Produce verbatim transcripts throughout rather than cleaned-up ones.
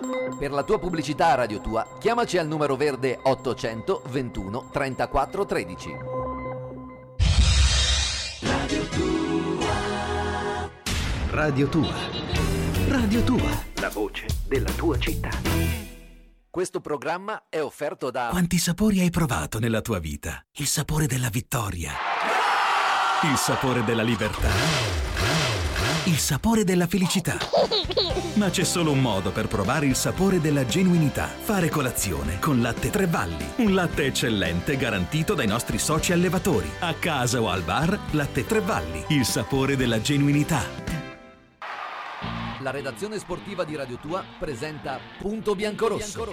Per la tua pubblicità a Radio Tua, chiamaci al numero verde ottocento ventuno trentaquattro tredici. Radio Tua. Radio Tua. Radio Tua. La voce della tua città. Questo programma è offerto da... Quanti sapori hai provato nella tua vita? Il sapore della vittoria. Il sapore della libertà. Il sapore della felicità. Ma c'è solo un modo per provare il sapore della genuinità. Fare colazione con Latte Tre Valli. Un latte eccellente garantito dai nostri soci allevatori. A casa o al bar, Latte Tre Valli. Il sapore della genuinità. La redazione sportiva di Radio Tua presenta Punto Biancorosso.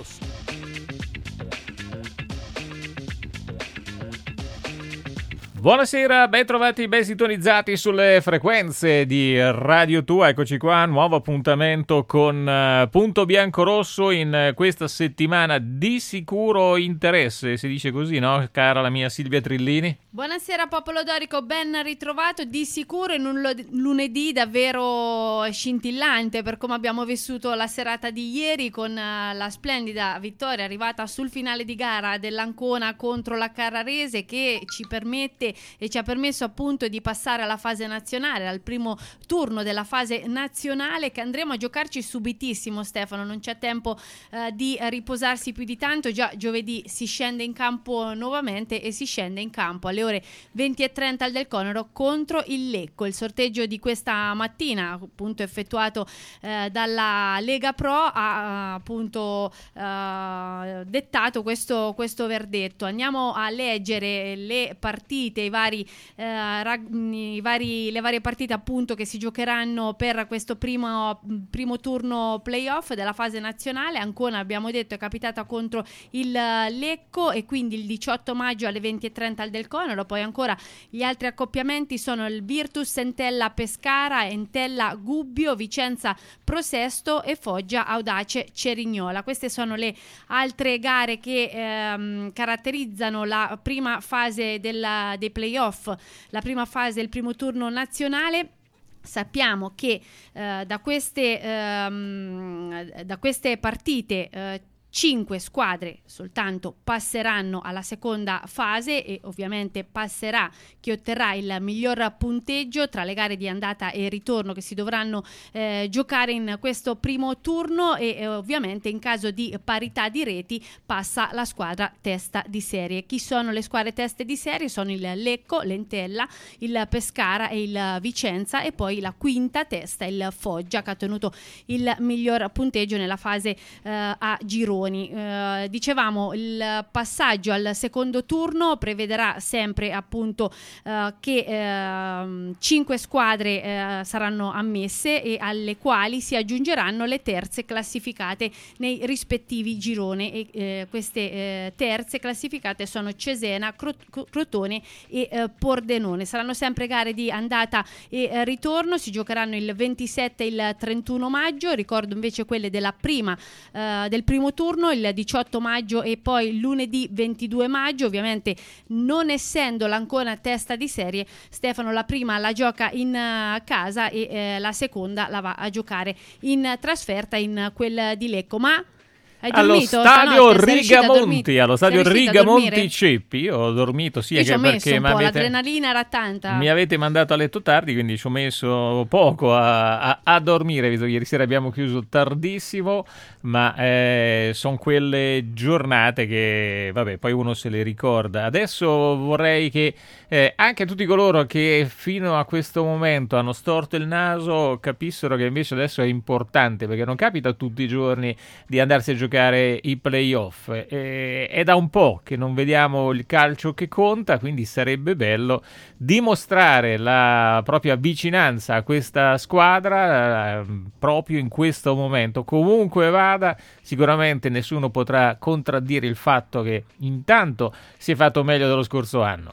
Buonasera, ben trovati, ben sintonizzati sulle frequenze di Radio Tua. Eccoci qua, nuovo appuntamento con uh, Punto Biancorosso in uh, questa settimana di sicuro interesse, si dice così, no, cara la mia Silvia Trillini? Buonasera popolo dorico, ben ritrovato, di sicuro in un lo- lunedì davvero scintillante per come abbiamo vissuto la serata di ieri con uh, la splendida vittoria arrivata sul finale di gara dell'Ancona contro la Carrarese, che ci permette e ci ha permesso appunto di passare alla fase nazionale, al primo turno della fase nazionale, che andremo a giocarci subitissimo. Stefano, non c'è tempo uh, di riposarsi più di tanto, già giovedì si scende in campo nuovamente e si scende in campo alle ore venti e trenta al Del Conero contro il Lecco. Il sorteggio di questa mattina, appunto effettuato eh, dalla Lega Pro, ha appunto eh, dettato questo, questo verdetto. Andiamo a leggere le partite, i vari, eh, rag, i vari, le varie partite appunto che si giocheranno per questo primo, primo turno playoff della fase nazionale. Ancona, abbiamo detto, è capitata contro il Lecco e quindi il diciotto maggio alle venti e trenta al Del Conero. Poi ancora gli altri accoppiamenti sono il Virtus Entella Pescara, Entella Gubbio, Vicenza Prosesto e Foggia Audace Cerignola. Queste sono le altre gare che ehm, caratterizzano la prima fase della, dei playoff, la prima fase, il primo turno nazionale. Sappiamo che eh, da queste ehm, da queste partite eh, cinque squadre soltanto passeranno alla seconda fase e ovviamente passerà chi otterrà il miglior punteggio tra le gare di andata e ritorno che si dovranno eh, giocare in questo primo turno e eh, ovviamente in caso di parità di reti passa la squadra testa di serie. Chi sono le squadre teste di serie? Sono il Lecco, l'Entella, il Pescara e il Vicenza, e poi la quinta testa, il Foggia, che ha ottenuto il miglior punteggio nella fase eh, a gironi. Uh, dicevamo, il passaggio al secondo turno prevederà sempre appunto uh, che uh, cinque squadre uh, saranno ammesse e alle quali si aggiungeranno le terze classificate nei rispettivi gironi e uh, queste uh, terze classificate sono Cesena, Crot- Crotone e uh, Pordenone. Saranno sempre gare di andata e uh, ritorno, si giocheranno il ventisette e il trentuno maggio. Ricordo invece quelle della prima uh, del primo turno il diciotto maggio e poi lunedì ventidue maggio. Ovviamente, non essendo l'Ancona testa di serie, Stefano la prima la gioca in uh, casa e eh, la seconda la va a giocare in trasferta in quel di Lecco. Ma hai allo dormito stadio stanotte? Rigamonti, allo stadio Rigamonti Ceppi. Ceppi. Io ho dormito, sì, Io ci ho anche messo perché un po', m'avete, l'adrenalina era tanta. mi avete mandato a letto tardi, quindi ci ho messo poco a, a, a dormire, visto che ieri sera abbiamo chiuso tardissimo, ma eh, sono quelle giornate che, vabbè, poi uno se le ricorda. Adesso vorrei che eh, anche tutti coloro che fino a questo momento hanno storto il naso capissero che invece adesso è importante, perché non capita tutti i giorni di andarsi a giocare i playoff. Eh, è da un po' che non vediamo il calcio che conta, quindi sarebbe bello dimostrare la propria vicinanza a questa squadra eh, proprio in questo momento. Comunque vada, sicuramente nessuno potrà contraddire il fatto che intanto si è fatto meglio dello scorso anno.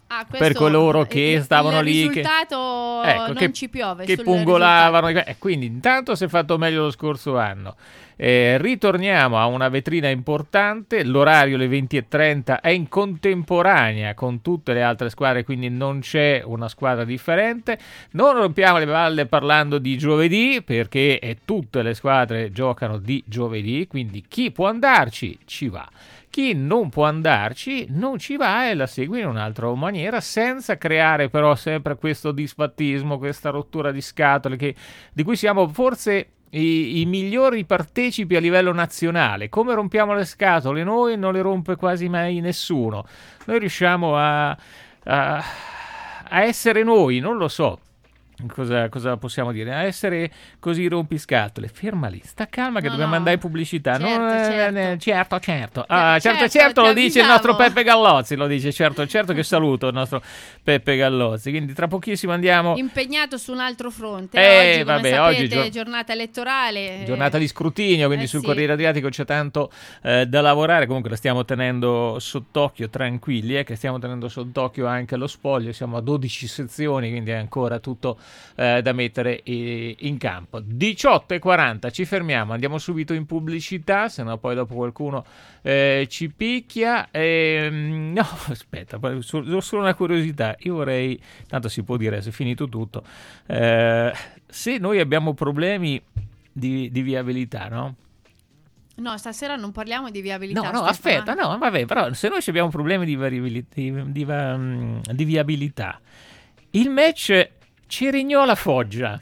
Ah, questo, per coloro che il, stavano il lì, risultato che, ecco, non che, ci piove, che sul pungolavano, e quindi intanto si è fatto meglio lo scorso anno. Eh, ritorniamo a una vetrina importante, l'orario alle venti e trenta è in contemporanea con tutte le altre squadre, quindi non c'è una squadra differente. Non rompiamo le balle parlando di giovedì, perché eh, tutte le squadre giocano di giovedì, quindi chi può andarci ci va. Chi non può andarci non ci va e la segue in un'altra maniera, senza creare però sempre questo disfattismo, questa rottura di scatole che, di cui siamo forse i, i migliori partecipi a livello nazionale. Come rompiamo le scatole noi, non le rompe quasi mai nessuno. Noi riusciamo a, a, a essere noi, non lo so. Cosa, cosa possiamo dire? A essere così rompiscatole. Ferma lì, sta calma che no, dobbiamo no. andare in pubblicità. Certo, non, certo. Eh, certo, certo. Ah, certo, certo, certo, lo dice il nostro avvisiamo. Peppe Gallozzi. Lo dice, certo, certo, che saluto il nostro Peppe Gallozzi. Quindi tra pochissimo andiamo. Impegnato su un altro fronte. Eh, oggi, come vabbè, sapete, oggi gio- giornata elettorale. Giornata di scrutinio, quindi eh, sul sì. Corriere Adriatico c'è tanto eh, da lavorare. Comunque la stiamo tenendo sott'occhio, tranquilli, eh, che stiamo tenendo sott'occhio anche lo spoglio. Siamo a dodici sezioni, quindi è ancora tutto eh, da mettere in campo. diciotto e quaranta, ci fermiamo, andiamo subito in pubblicità, se no poi dopo qualcuno eh, ci picchia. E, no, aspetta, solo, solo una curiosità. Io vorrei, tanto si può dire, se è finito tutto, eh, se noi abbiamo problemi di, di viabilità, no? No, stasera non parliamo di viabilità. No, no, Stefano. aspetta, no, vabbè, però se noi abbiamo problemi di, variabilità, di, di, di viabilità, il match Cerignola-Foggia.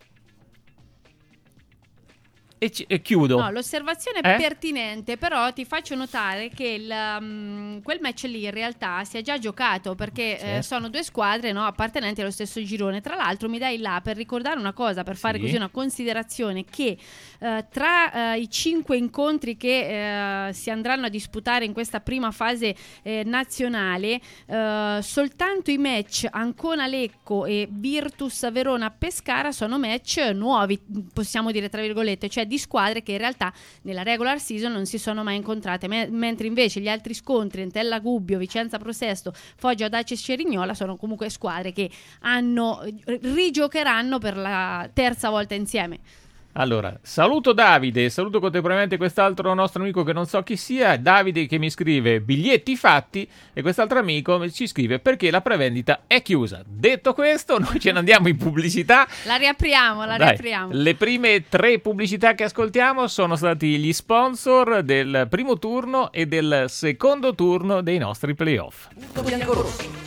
E, ci, e chiudo. No, l'osservazione è Eh? pertinente, però ti faccio notare che il, um, quel match lì in realtà si è già giocato, perché Certo. eh, sono due squadre, no, appartenenti allo stesso girone. Tra l'altro mi dai là per ricordare una cosa, per fare Sì. così una considerazione, che eh, tra eh, i cinque incontri che eh, si andranno a disputare in questa prima fase eh, nazionale, eh, soltanto i match Ancona-Lecco e Virtus Verona-Pescara sono match nuovi, possiamo dire tra virgolette, cioè di squadre che in realtà nella regular season non si sono mai incontrate, me- mentre invece gli altri scontri, Entella Gubbio, Vicenza Prosesto, Foggia Audace Cerignola, sono comunque squadre che hanno rigiocheranno per la terza volta insieme. Allora, saluto Davide, saluto contemporaneamente quest'altro nostro amico che non so chi sia, Davide, che mi scrive biglietti fatti, e quest'altro amico ci scrive perché la prevendita è chiusa. Detto questo, noi ce ne andiamo in pubblicità. La riapriamo, la Dai, riapriamo. le prime tre pubblicità che ascoltiamo sono stati gli sponsor del primo turno e del secondo turno dei nostri playoff. Punto bianco-rosso.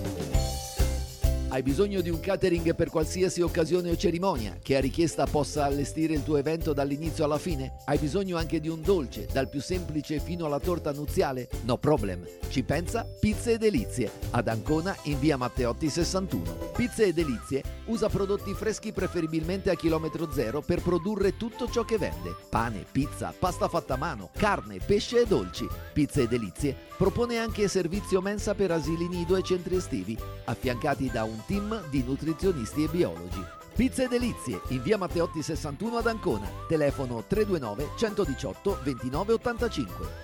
Hai bisogno di un catering per qualsiasi occasione o cerimonia che a richiesta possa allestire il tuo evento dall'inizio alla fine? Hai bisogno anche di un dolce, dal più semplice fino alla torta nuziale? No problem. Ci pensa Pizze e Delizie, ad Ancona in via Matteotti sessantuno. Pizze e Delizie usa prodotti freschi preferibilmente a chilometro zero per produrre tutto ciò che vende. Pane, pizza, pasta fatta a mano, carne, pesce e dolci. Pizze e Delizie propone anche servizio mensa per asili nido e centri estivi, affiancati da un team di nutrizionisti e biologi. Pizze e Delizie in via Matteotti sessantuno ad Ancona. Telefono tre due nove, uno uno otto, due nove otto cinque.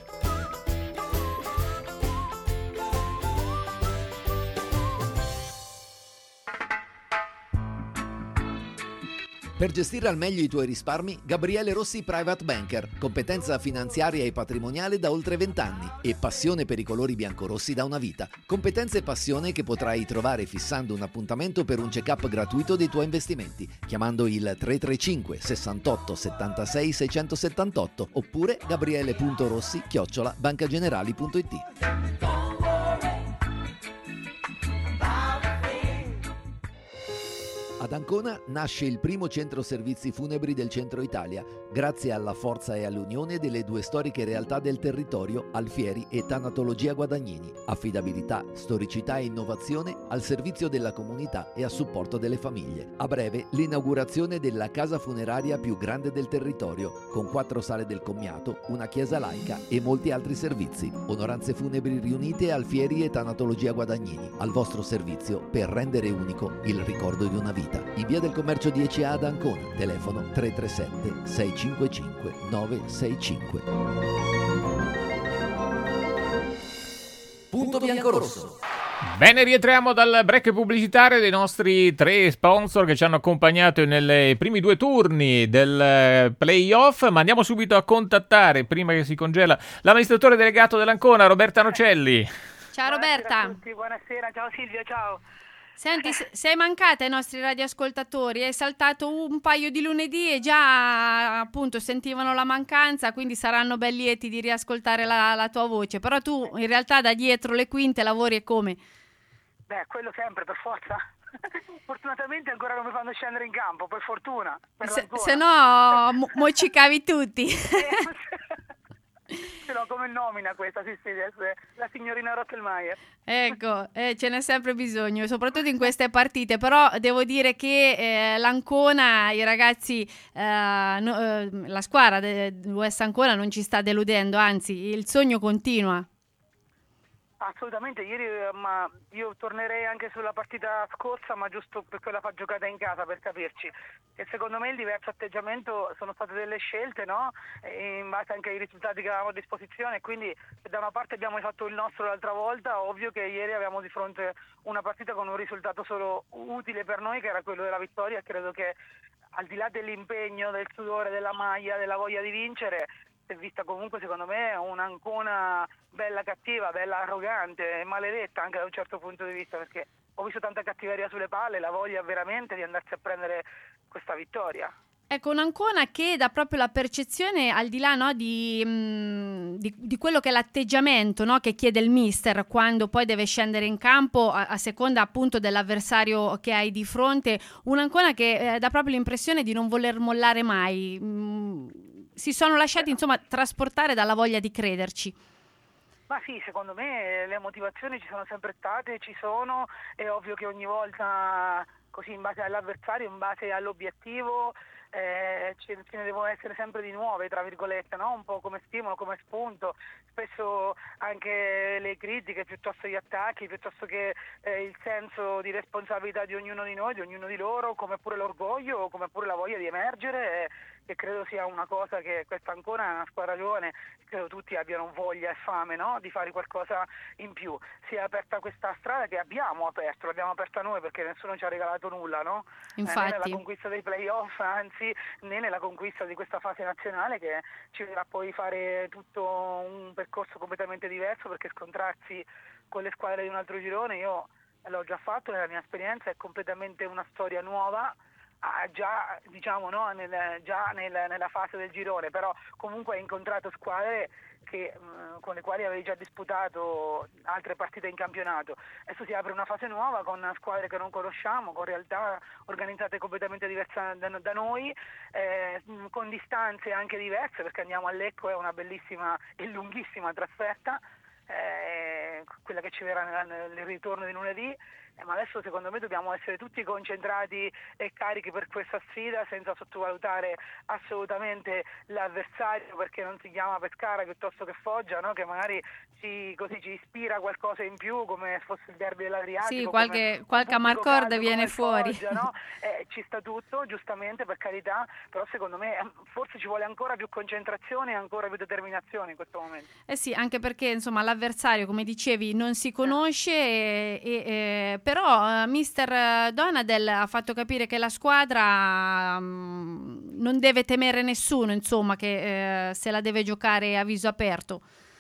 Per gestire al meglio i tuoi risparmi, Gabriele Rossi Private Banker, competenza finanziaria e patrimoniale da oltre vent'anni e passione per i colori biancorossi da una vita. Competenza e passione che potrai trovare fissando un appuntamento per un check-up gratuito dei tuoi investimenti, chiamando il tre tre cinque sessantotto settantasei seicentosettantotto oppure gabriele.rossi chiocciola bancagenerali punto it. Ad Ancona nasce il primo centro servizi funebri del centro Italia, grazie alla forza e all'unione delle due storiche realtà del territorio, Alfieri e Tanatologia Guadagnini. Affidabilità, storicità e innovazione al servizio della comunità e a supporto delle famiglie. A breve l'inaugurazione della casa funeraria più grande del territorio, con quattro sale del commiato, una chiesa laica e molti altri servizi. Onoranze funebri riunite, Alfieri e Tanatologia Guadagnini, al vostro servizio per rendere unico il ricordo di una vita. In via del Commercio dieci A ad Ancona, telefono tre tre sette sei cinque cinque nove sei cinque. Punto bianco-rosso. Bene, rientriamo dal break pubblicitario dei nostri tre sponsor che ci hanno accompagnato nei primi due turni del playoff, ma andiamo subito a contattare, prima che si congela, l'amministratore delegato dell'Ancona, Roberta Nocelli. Ciao Roberta. Buonasera a tutti, buonasera, ciao Silvio, ciao. Senti, sei mancata ai nostri radioascoltatori, hai saltato un paio di lunedì e già appunto sentivano la mancanza, quindi saranno ben lieti di riascoltare la, la tua voce, però tu in realtà da dietro le quinte lavori e come? Beh, quello sempre, per forza. Fortunatamente ancora non mi fanno scendere in campo, per fortuna. Per se, se no mo, mo ci cavi tutti. Ce l'ho come nomina questa, sì sì, la signorina Rottelmeier. Ecco, eh, ce n'è sempre bisogno, soprattutto in queste partite, però devo dire che eh, l'Ancona, i ragazzi, eh, no, eh, la squadra dell'U S Ancona non ci sta deludendo, anzi il sogno continua. Assolutamente, ieri ma io tornerei anche sulla partita scorsa, ma giusto per quella fa giocata in casa, per capirci. E secondo me il diverso atteggiamento sono state delle scelte, no? E in base anche ai risultati che avevamo a disposizione, quindi se da una parte abbiamo fatto il nostro l'altra volta, ovvio che ieri avevamo di fronte una partita con un risultato solo utile per noi, che era quello della vittoria, e credo che al di là dell'impegno, del sudore, della maglia, della voglia di vincere, si è vista comunque secondo me un'Ancona bella cattiva, bella arrogante e maledetta anche da un certo punto di vista, perché ho visto tanta cattiveria sulle palle, la voglia veramente di andarsi a prendere questa vittoria. Ecco, un'Ancona che dà proprio la percezione, al di là no, di, mh, di, di quello che è l'atteggiamento no, che chiede il mister quando poi deve scendere in campo a, a seconda appunto dell'avversario che hai di fronte, un'Ancona che eh, dà proprio l'impressione di non voler mollare mai. Mh, si sono lasciati insomma trasportare dalla voglia di crederci. Ma sì, secondo me le motivazioni ci sono sempre state, ci sono, è ovvio che ogni volta così in base all'avversario, in base all'obiettivo eh, ce, ce ne devono essere sempre di nuove, tra virgolette, no? Un po' come stimolo, come spunto, spesso anche le critiche piuttosto gli attacchi, piuttosto che eh, il senso di responsabilità di ognuno di noi, di ognuno di loro, come pure l'orgoglio, come pure la voglia di emergere, eh, che credo sia una cosa che questa ancora è una squadra giovane, credo tutti abbiano voglia e fame, no? Di fare qualcosa in più. Si è aperta questa strada che abbiamo aperto, l'abbiamo aperta noi perché nessuno ci ha regalato nulla, no? Infatti. Eh, né nella conquista dei playoff, anzi, né nella conquista di questa fase nazionale che ci vedrà poi fare tutto un percorso completamente diverso, perché scontrarsi con le squadre di un altro girone, io l'ho già fatto nella mia esperienza, è completamente una storia nuova. Ah, già diciamo no, nel, già nel, nella fase del girone, però comunque hai incontrato squadre che, mh, con le quali avevi già disputato altre partite in campionato. Adesso si apre una fase nuova con squadre che non conosciamo, con realtà organizzate completamente diverse da, da noi, eh, con distanze anche diverse, perché andiamo a Lecco, è una bellissima e lunghissima trasferta, eh, quella che ci verrà nel, nel ritorno di lunedì. Eh, ma adesso secondo me dobbiamo essere tutti concentrati e carichi per questa sfida, senza sottovalutare assolutamente l'avversario, perché non si chiama Pescara piuttosto che Foggia, no? Che magari ci, così ci ispira qualcosa in più, come fosse il derby dell'Adriatico. Sì, qualche, qualche Amarcord viene fuori. Foggia, no? eh, ci sta tutto, giustamente, per carità, però secondo me forse ci vuole ancora più concentrazione e ancora più determinazione in questo momento. Eh sì, anche perché insomma l'avversario, come dicevi, non si conosce e, e, e però uh, mister Donadel ha fatto capire che la squadra um, non deve temere nessuno, insomma, che uh, se la deve giocare a viso aperto.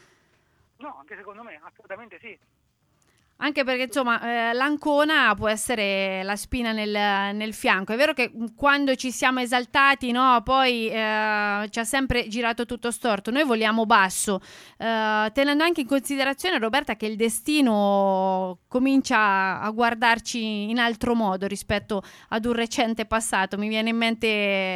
No, anche secondo me, assolutamente sì. Anche perché insomma eh, l'Ancona può essere la spina nel, nel fianco. È vero che quando ci siamo esaltati, no, poi eh, ci ha sempre girato tutto storto. Noi voliamo basso, eh, tenendo anche in considerazione, Roberta, che il destino comincia a guardarci in altro modo rispetto ad un recente passato. Mi viene in mente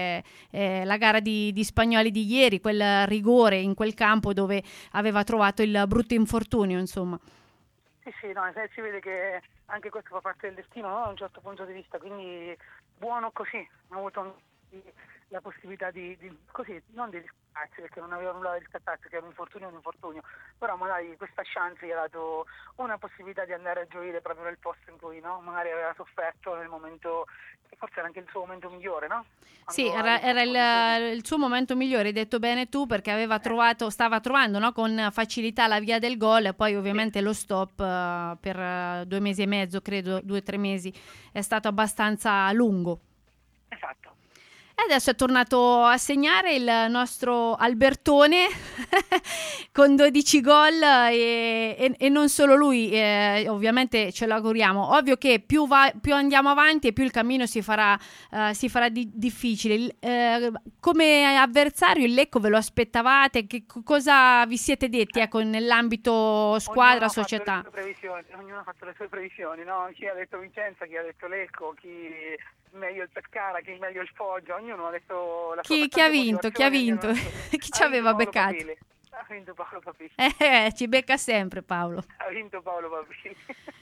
eh, la gara di, di Spagnoli di ieri, quel rigore in quel campo dove aveva trovato il brutto infortunio, insomma. Sì, sì, no, si vede che anche questo fa parte del destino, no? Da un certo punto di vista, quindi buono così, ha avuto la possibilità di, di così, non di riscattarsi, perché non aveva nulla da riscattarsi, perché era un infortunio un infortunio, però magari questa chance gli ha dato una possibilità di andare a gioire proprio nel posto in cui, no, magari aveva sofferto nel momento, forse era anche il suo momento migliore, no? Quando Sì, era, era il, il suo momento migliore, hai detto bene tu, perché aveva trovato, stava trovando, no, con facilità la via del gol, e poi ovviamente lo stop uh, per uh, due mesi e mezzo, credo, due o tre mesi, è stato abbastanza lungo. Esatto. E adesso è tornato a segnare il nostro Albertone con dodici gol e, e, e non solo lui, eh, ovviamente ce lo auguriamo. Ovvio che più, va, più andiamo avanti e più il cammino si farà, uh, si farà di, difficile. Eh, come avversario il Lecco ve lo aspettavate? Che cosa vi siete detti ecco, nell'ambito squadra, ognuno società? Ha fatto le sue previsioni, ognuno ha fatto le sue previsioni, no? Chi ha detto Vicenza, chi ha detto Lecco, chi meglio il Pescara, chi meglio il Foggia, ognuno ha detto la sua. Chi, chi ha vinto? Chi ha vinto? Chi ci aveva beccato? Papili. Ha vinto Paolo Papili. Eh, ci becca sempre Paolo. Ha vinto Paolo Papili.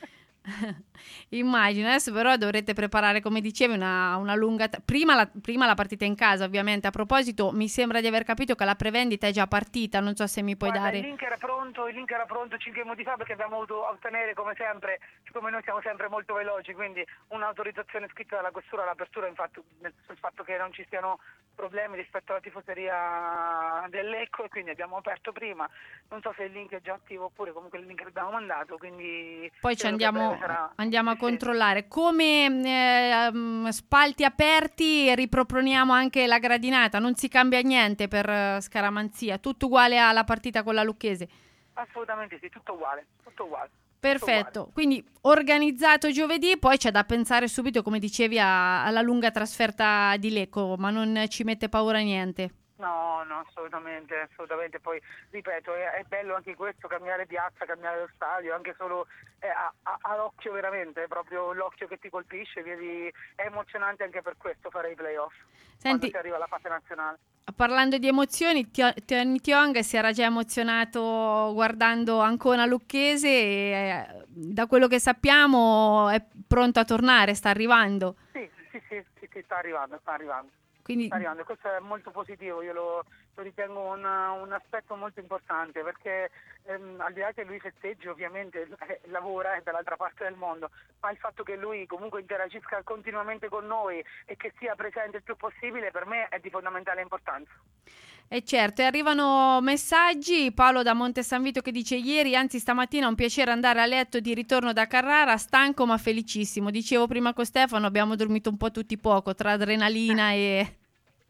Immagino, adesso però dovrete preparare, come dicevi, una, una lunga t- prima, la, prima la partita in casa, ovviamente. A proposito, mi sembra di aver capito che la prevendita è già partita, non so se mi puoi Guarda, dare. Il link era pronto, il link era pronto cinque minuti fa, perché abbiamo voluto ottenere, come sempre, siccome noi siamo sempre molto veloci, quindi un'autorizzazione scritta dalla questura all'apertura, infatti, sul fatto che non ci siano problemi rispetto alla tifoseria del Lecco, e quindi abbiamo aperto prima. Non so se il link è già attivo oppure comunque il link l'abbiamo mandato, quindi poi ci andiamo, sarà... andiamo a sì, controllare. Sì. Come eh, um, spalti aperti riproponiamo anche la gradinata, non si cambia niente per uh, Scaramanzia, tutto uguale alla partita con la Lucchese? Assolutamente sì, tutto uguale, tutto uguale. Perfetto, tutto quindi organizzato giovedì, poi c'è da pensare subito, come dicevi, a, alla lunga trasferta di Lecco, ma non ci mette paura niente? No, no, assolutamente, assolutamente. Poi, ripeto, è, è bello anche questo, cambiare piazza, cambiare lo stadio, anche solo eh, a, a, all'occhio veramente, è proprio l'occhio che ti colpisce, vedi, è emozionante anche per questo fare i playoff, Senti, quando si arriva alla fase nazionale. Parlando di emozioni, Tony Tiong si era già emozionato guardando Ancona Lucchese e eh, da quello che sappiamo è pronto a tornare, sta arrivando. Sì, sì, sì, sì, sì sta arrivando, sta arrivando. Quindi... Sta arrivando. Questo è molto positivo, io lo, lo ritengo una, un aspetto molto importante, perché ehm, al di là che lui festeggi, ovviamente eh, lavora, è dall'altra parte del mondo, ma il fatto che lui comunque interagisca continuamente con noi e che sia presente il più possibile, per me è di fondamentale importanza. E certo, e arrivano messaggi. Paolo da Monte San Vito che dice: ieri, anzi stamattina, un piacere andare a letto di ritorno da Carrara, stanco ma felicissimo. Dicevo prima con Stefano, abbiamo dormito un po' tutti poco, tra adrenalina e,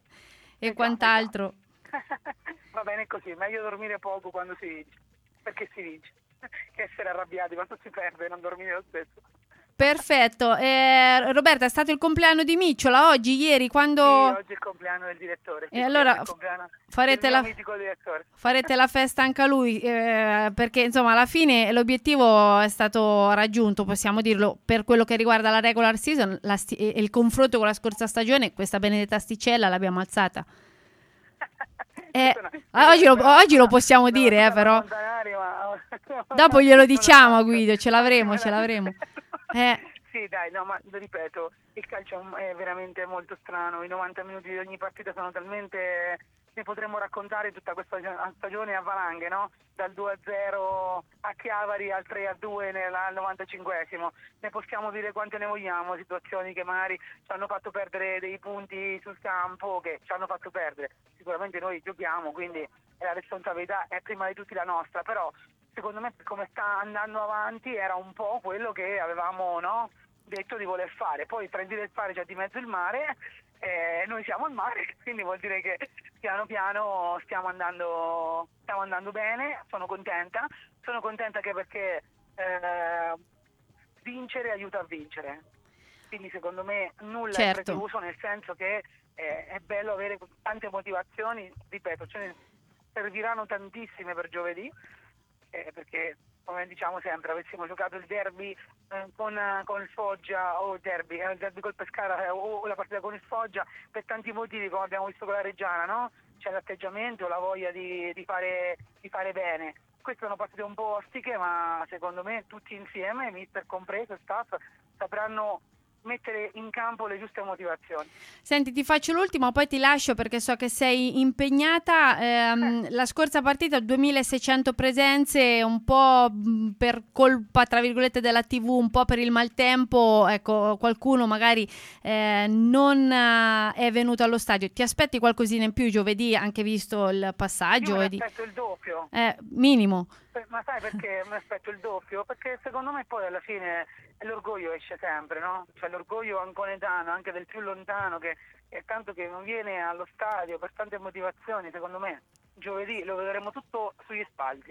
e eh quant'altro. Già, già. Va bene così, meglio dormire poco quando si vince, perché si vince, che essere arrabbiati quando si perde e non dormire lo stesso. Perfetto, eh, Roberta, è stato il compleanno di Micciola oggi, ieri, quando... Sì, oggi è il compleanno del direttore. E allora farete la... farete la festa anche a lui, eh, perché insomma alla fine l'obiettivo è stato raggiunto, possiamo dirlo, per quello che riguarda la regular season la sti- e il confronto con la scorsa stagione, questa benedetta asticella l'abbiamo alzata. Eh, oggi, lo, oggi lo possiamo dire, eh, però dopo glielo diciamo a Guido, ce l'avremo, ce l'avremo. Eh. Sì, dai, no, ma ripeto, il calcio è veramente molto strano, i novanta minuti di ogni partita sono talmente... ne potremmo raccontare tutta questa stagione a valanghe, no? Dal due a zero a Chiavari al tre a due al novantacinquesimo. Ne possiamo dire quante ne vogliamo, situazioni che magari ci hanno fatto perdere dei punti sul campo, che ci hanno fatto perdere. Sicuramente noi giochiamo, quindi la responsabilità è prima di tutti la nostra, però secondo me come sta andando avanti era un po' quello che avevamo, no, detto di voler fare. Poi tra il dire e il fare c'è di mezzo il mare, eh, noi siamo al mare, quindi vuol dire che piano piano stiamo andando stiamo andando bene. Sono contenta, sono contenta anche perché eh, vincere aiuta a vincere, quindi secondo me nulla certo. è precluso, nel senso che eh, è bello avere tante motivazioni, ripeto, ce ne serviranno tantissime per giovedì, eh, perché come diciamo sempre, avessimo giocato il derby eh, con, con il Foggia o il derby, eh, il derby col Pescara eh, o la partita con il Foggia, per tanti motivi, come abbiamo visto con la Reggiana, no? C'è l'atteggiamento, la voglia di, di, fare, di fare bene. Queste sono partite un po' ostiche, ma secondo me tutti insieme, mister compreso, staff, sapranno mettere in campo le giuste motivazioni. Senti, ti faccio l'ultimo, poi ti lascio perché so che sei impegnata. Ehm, Eh. La scorsa partita, duemilaseicento presenze, un po' mh, per colpa, tra virgolette, della tivù, un po' per il maltempo. Ecco, qualcuno magari eh, non eh, è venuto allo stadio. Ti aspetti qualcosina in più giovedì, anche visto il passaggio? Io mi e di- aspetto il doppio. eh, minimo. Eh, Ma sai perché mi aspetto il doppio? Perché secondo me poi alla fine l'orgoglio esce sempre, no? Cioè l'orgoglio anconetano, anche del più lontano, che è tanto che non viene allo stadio per tante motivazioni, secondo me giovedì lo vedremo tutto sugli spalti.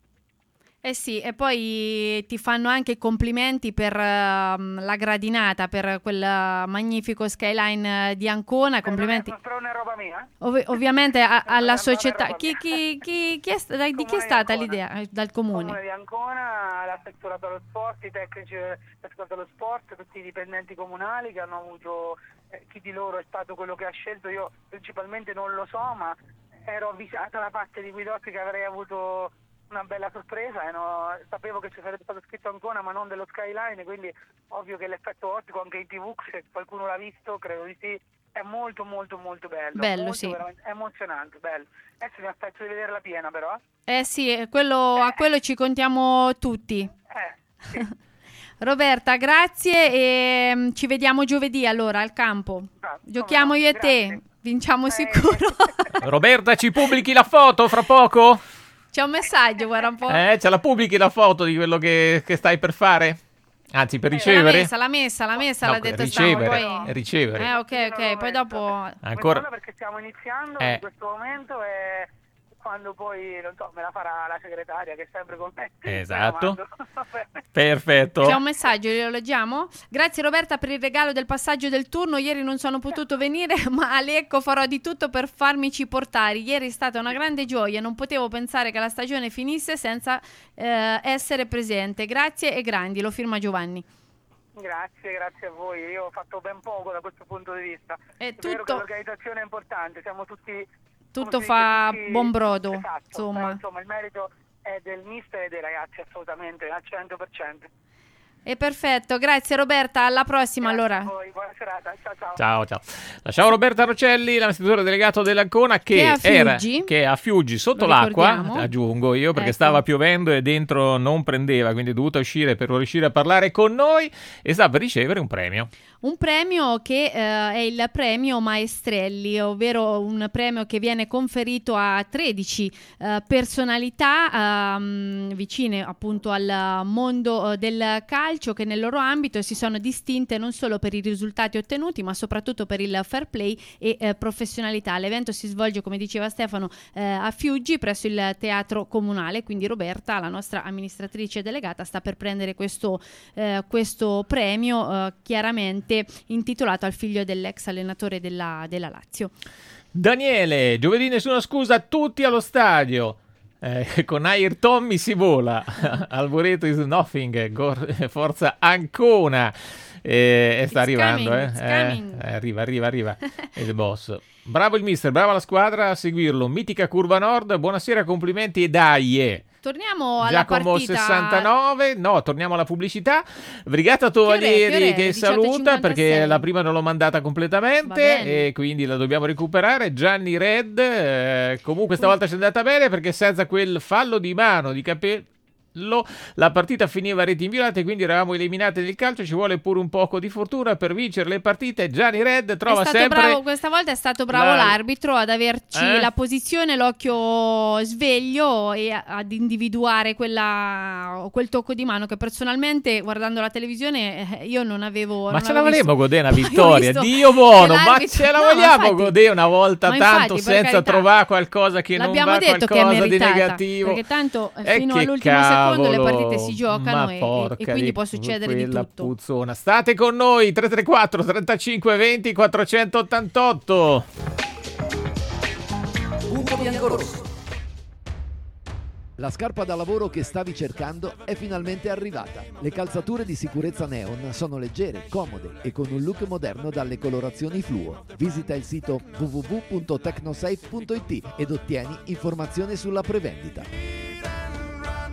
Eh sì, e poi ti fanno anche i complimenti per ehm, la gradinata, per quel eh, magnifico skyline eh, di Ancona. Complimenti. Eh, Però non è roba mia. Ov- ovviamente a- alla Non è società. roba Chi, mia. chi, chi, chi è sta- dai, di chi è Comune di stata Ancona. l'idea eh, dal Il comune? Comune di Ancona, l'assessorato allo sport, i tecnici dell'assessorato allo sport, tutti i dipendenti comunali che hanno avuto, eh, chi di loro è stato quello che ha scelto, io principalmente non lo so, ma ero avvisata da parte di Guidotti che avrei avuto una bella sorpresa e no, sapevo che ci sarebbe stato scritto Ancona ma non dello skyline, quindi ovvio che l'effetto ottico anche in tivù, se qualcuno l'ha visto, credo di sì, è molto molto molto bello. Bello, molto, sì. veramente emozionante, bello. Adesso mi aspetto di vederla piena però. Eh sì, eh, quello, a quello ci contiamo tutti. Eh, sì. Roberta, grazie e mm, ci vediamo giovedì allora al campo. Ah, Giochiamo come no, io e te, grazie. vinciamo Eh, sicuro. Roberta, ci pubblichi la foto fra poco? C'è un messaggio, guarda un po'. Eh, ce la pubblichi la foto di quello che, che stai per fare? Anzi, per L'ha ricevere? messa, l'ha messa, l'ha messa, No, l'ha detto ricevere, Stavo, poi... ricevere. Eh, ok, Io non ok, l'ho poi messa. dopo... Ancora- Guarda, perché stiamo iniziando Eh. in questo momento e quando poi, non so, me la farà la segretaria che è sempre con me. Esatto. Me la mando. Va bene. Perfetto. C'è un messaggio, lo leggiamo? Grazie Roberta per il regalo del passaggio del turno. Ieri non sono potuto venire, ma a Lecco farò di tutto per farmici portare. Ieri è stata una grande gioia, non potevo pensare che la stagione finisse senza eh, essere presente. Grazie e grandi, lo firma Giovanni. Grazie, grazie a voi. Io ho fatto ben poco da questo punto di vista. È È vero che tutto, l'organizzazione è importante, siamo tutti... tutto come si fa dice, tutti- buon brodo, Esatto, insomma. però, insomma il merito è del mister e dei ragazzi assolutamente, al cento per cento. È perfetto, grazie Roberta, alla prossima Grazie allora. a voi, buona serata, ciao ciao. Ciao, ciao. Lasciamo Roberta Rocelli, l'amministratore delegato dell'Ancona, che, Che è a era Fiuggi. che è a Fiuggi sotto Lo l'acqua, ricordiamo. aggiungo io, perché Ecco. stava piovendo e dentro non prendeva, quindi è dovuta uscire per riuscire a parlare con noi e sta per ricevere un premio. Un premio che eh, è il premio Maestrelli, ovvero un premio che viene conferito a tredici eh, personalità ehm, vicine appunto al mondo eh, del calcio, che nel loro ambito si sono distinte non solo per i risultati ottenuti ma soprattutto per il fair play e eh, professionalità. L'evento si svolge, come diceva Stefano, eh, a Fiuggi presso il Teatro Comunale, quindi Roberta, la nostra amministratrice delegata, sta per prendere questo, eh, questo premio eh, chiaramente intitolato al figlio dell'ex allenatore della, della Lazio. Daniele, giovedì nessuna scusa, tutti allo stadio. Eh, con Air Tommy si vola. Alboreto is nothing. Gor- forza Ancona. Eh, e sta It's arrivando, coming, eh. it's Eh, coming. eh, arriva, arriva, arriva. Il boss. Bravo il mister, brava la squadra a seguirlo. Mitica Curva Nord. Buonasera, complimenti e dai. eh. Torniamo alla Giacomo partita. sessantanove, no, torniamo alla pubblicità. Brigata Tovalieri Che ore? Che ore? che saluta diciotto e cinquantasei. perché la prima non l'ho mandata Va completamente bene. e quindi la dobbiamo recuperare. Gianni Red, eh, comunque stavolta ci è andata bene perché senza quel fallo di mano di Capello la partita finiva a reti inviolate, quindi eravamo eliminati nel calcio. Ci vuole pure un poco di fortuna per vincere le partite. Gianni Red trova È stato sempre bravo, questa volta è stato bravo la- l'arbitro ad averci Eh? la posizione, l'occhio sveglio e a- ad individuare quella, quel tocco di mano che personalmente guardando la televisione eh, io non avevo. Ma non ce la avevo vogliamo visto- godere una Poi ho vittoria, visto Dio buono, che ma l'arbitro- ce la no, ma vogliamo infatti- godere una volta ma tanto infatti, per senza carità, trovare qualcosa che non l'abbiamo va, detto che è qualcosa di meritata, negativo. perché tanto eh, E fino che all'ultimo secondo le cavolo, partite si giocano ma e, e- porca e quindi di può succedere di quella tutto. puzzona. State con noi, tre tre quattro trentacinque venti quattrocentottantotto. Punto biancorosso. La scarpa da lavoro che stavi cercando è finalmente arrivata. Le calzature di sicurezza Neon sono leggere, comode e con un look moderno dalle colorazioni fluo. Visita il sito w w w punto tecnosafe punto i t ed ottieni informazioni sulla prevendita.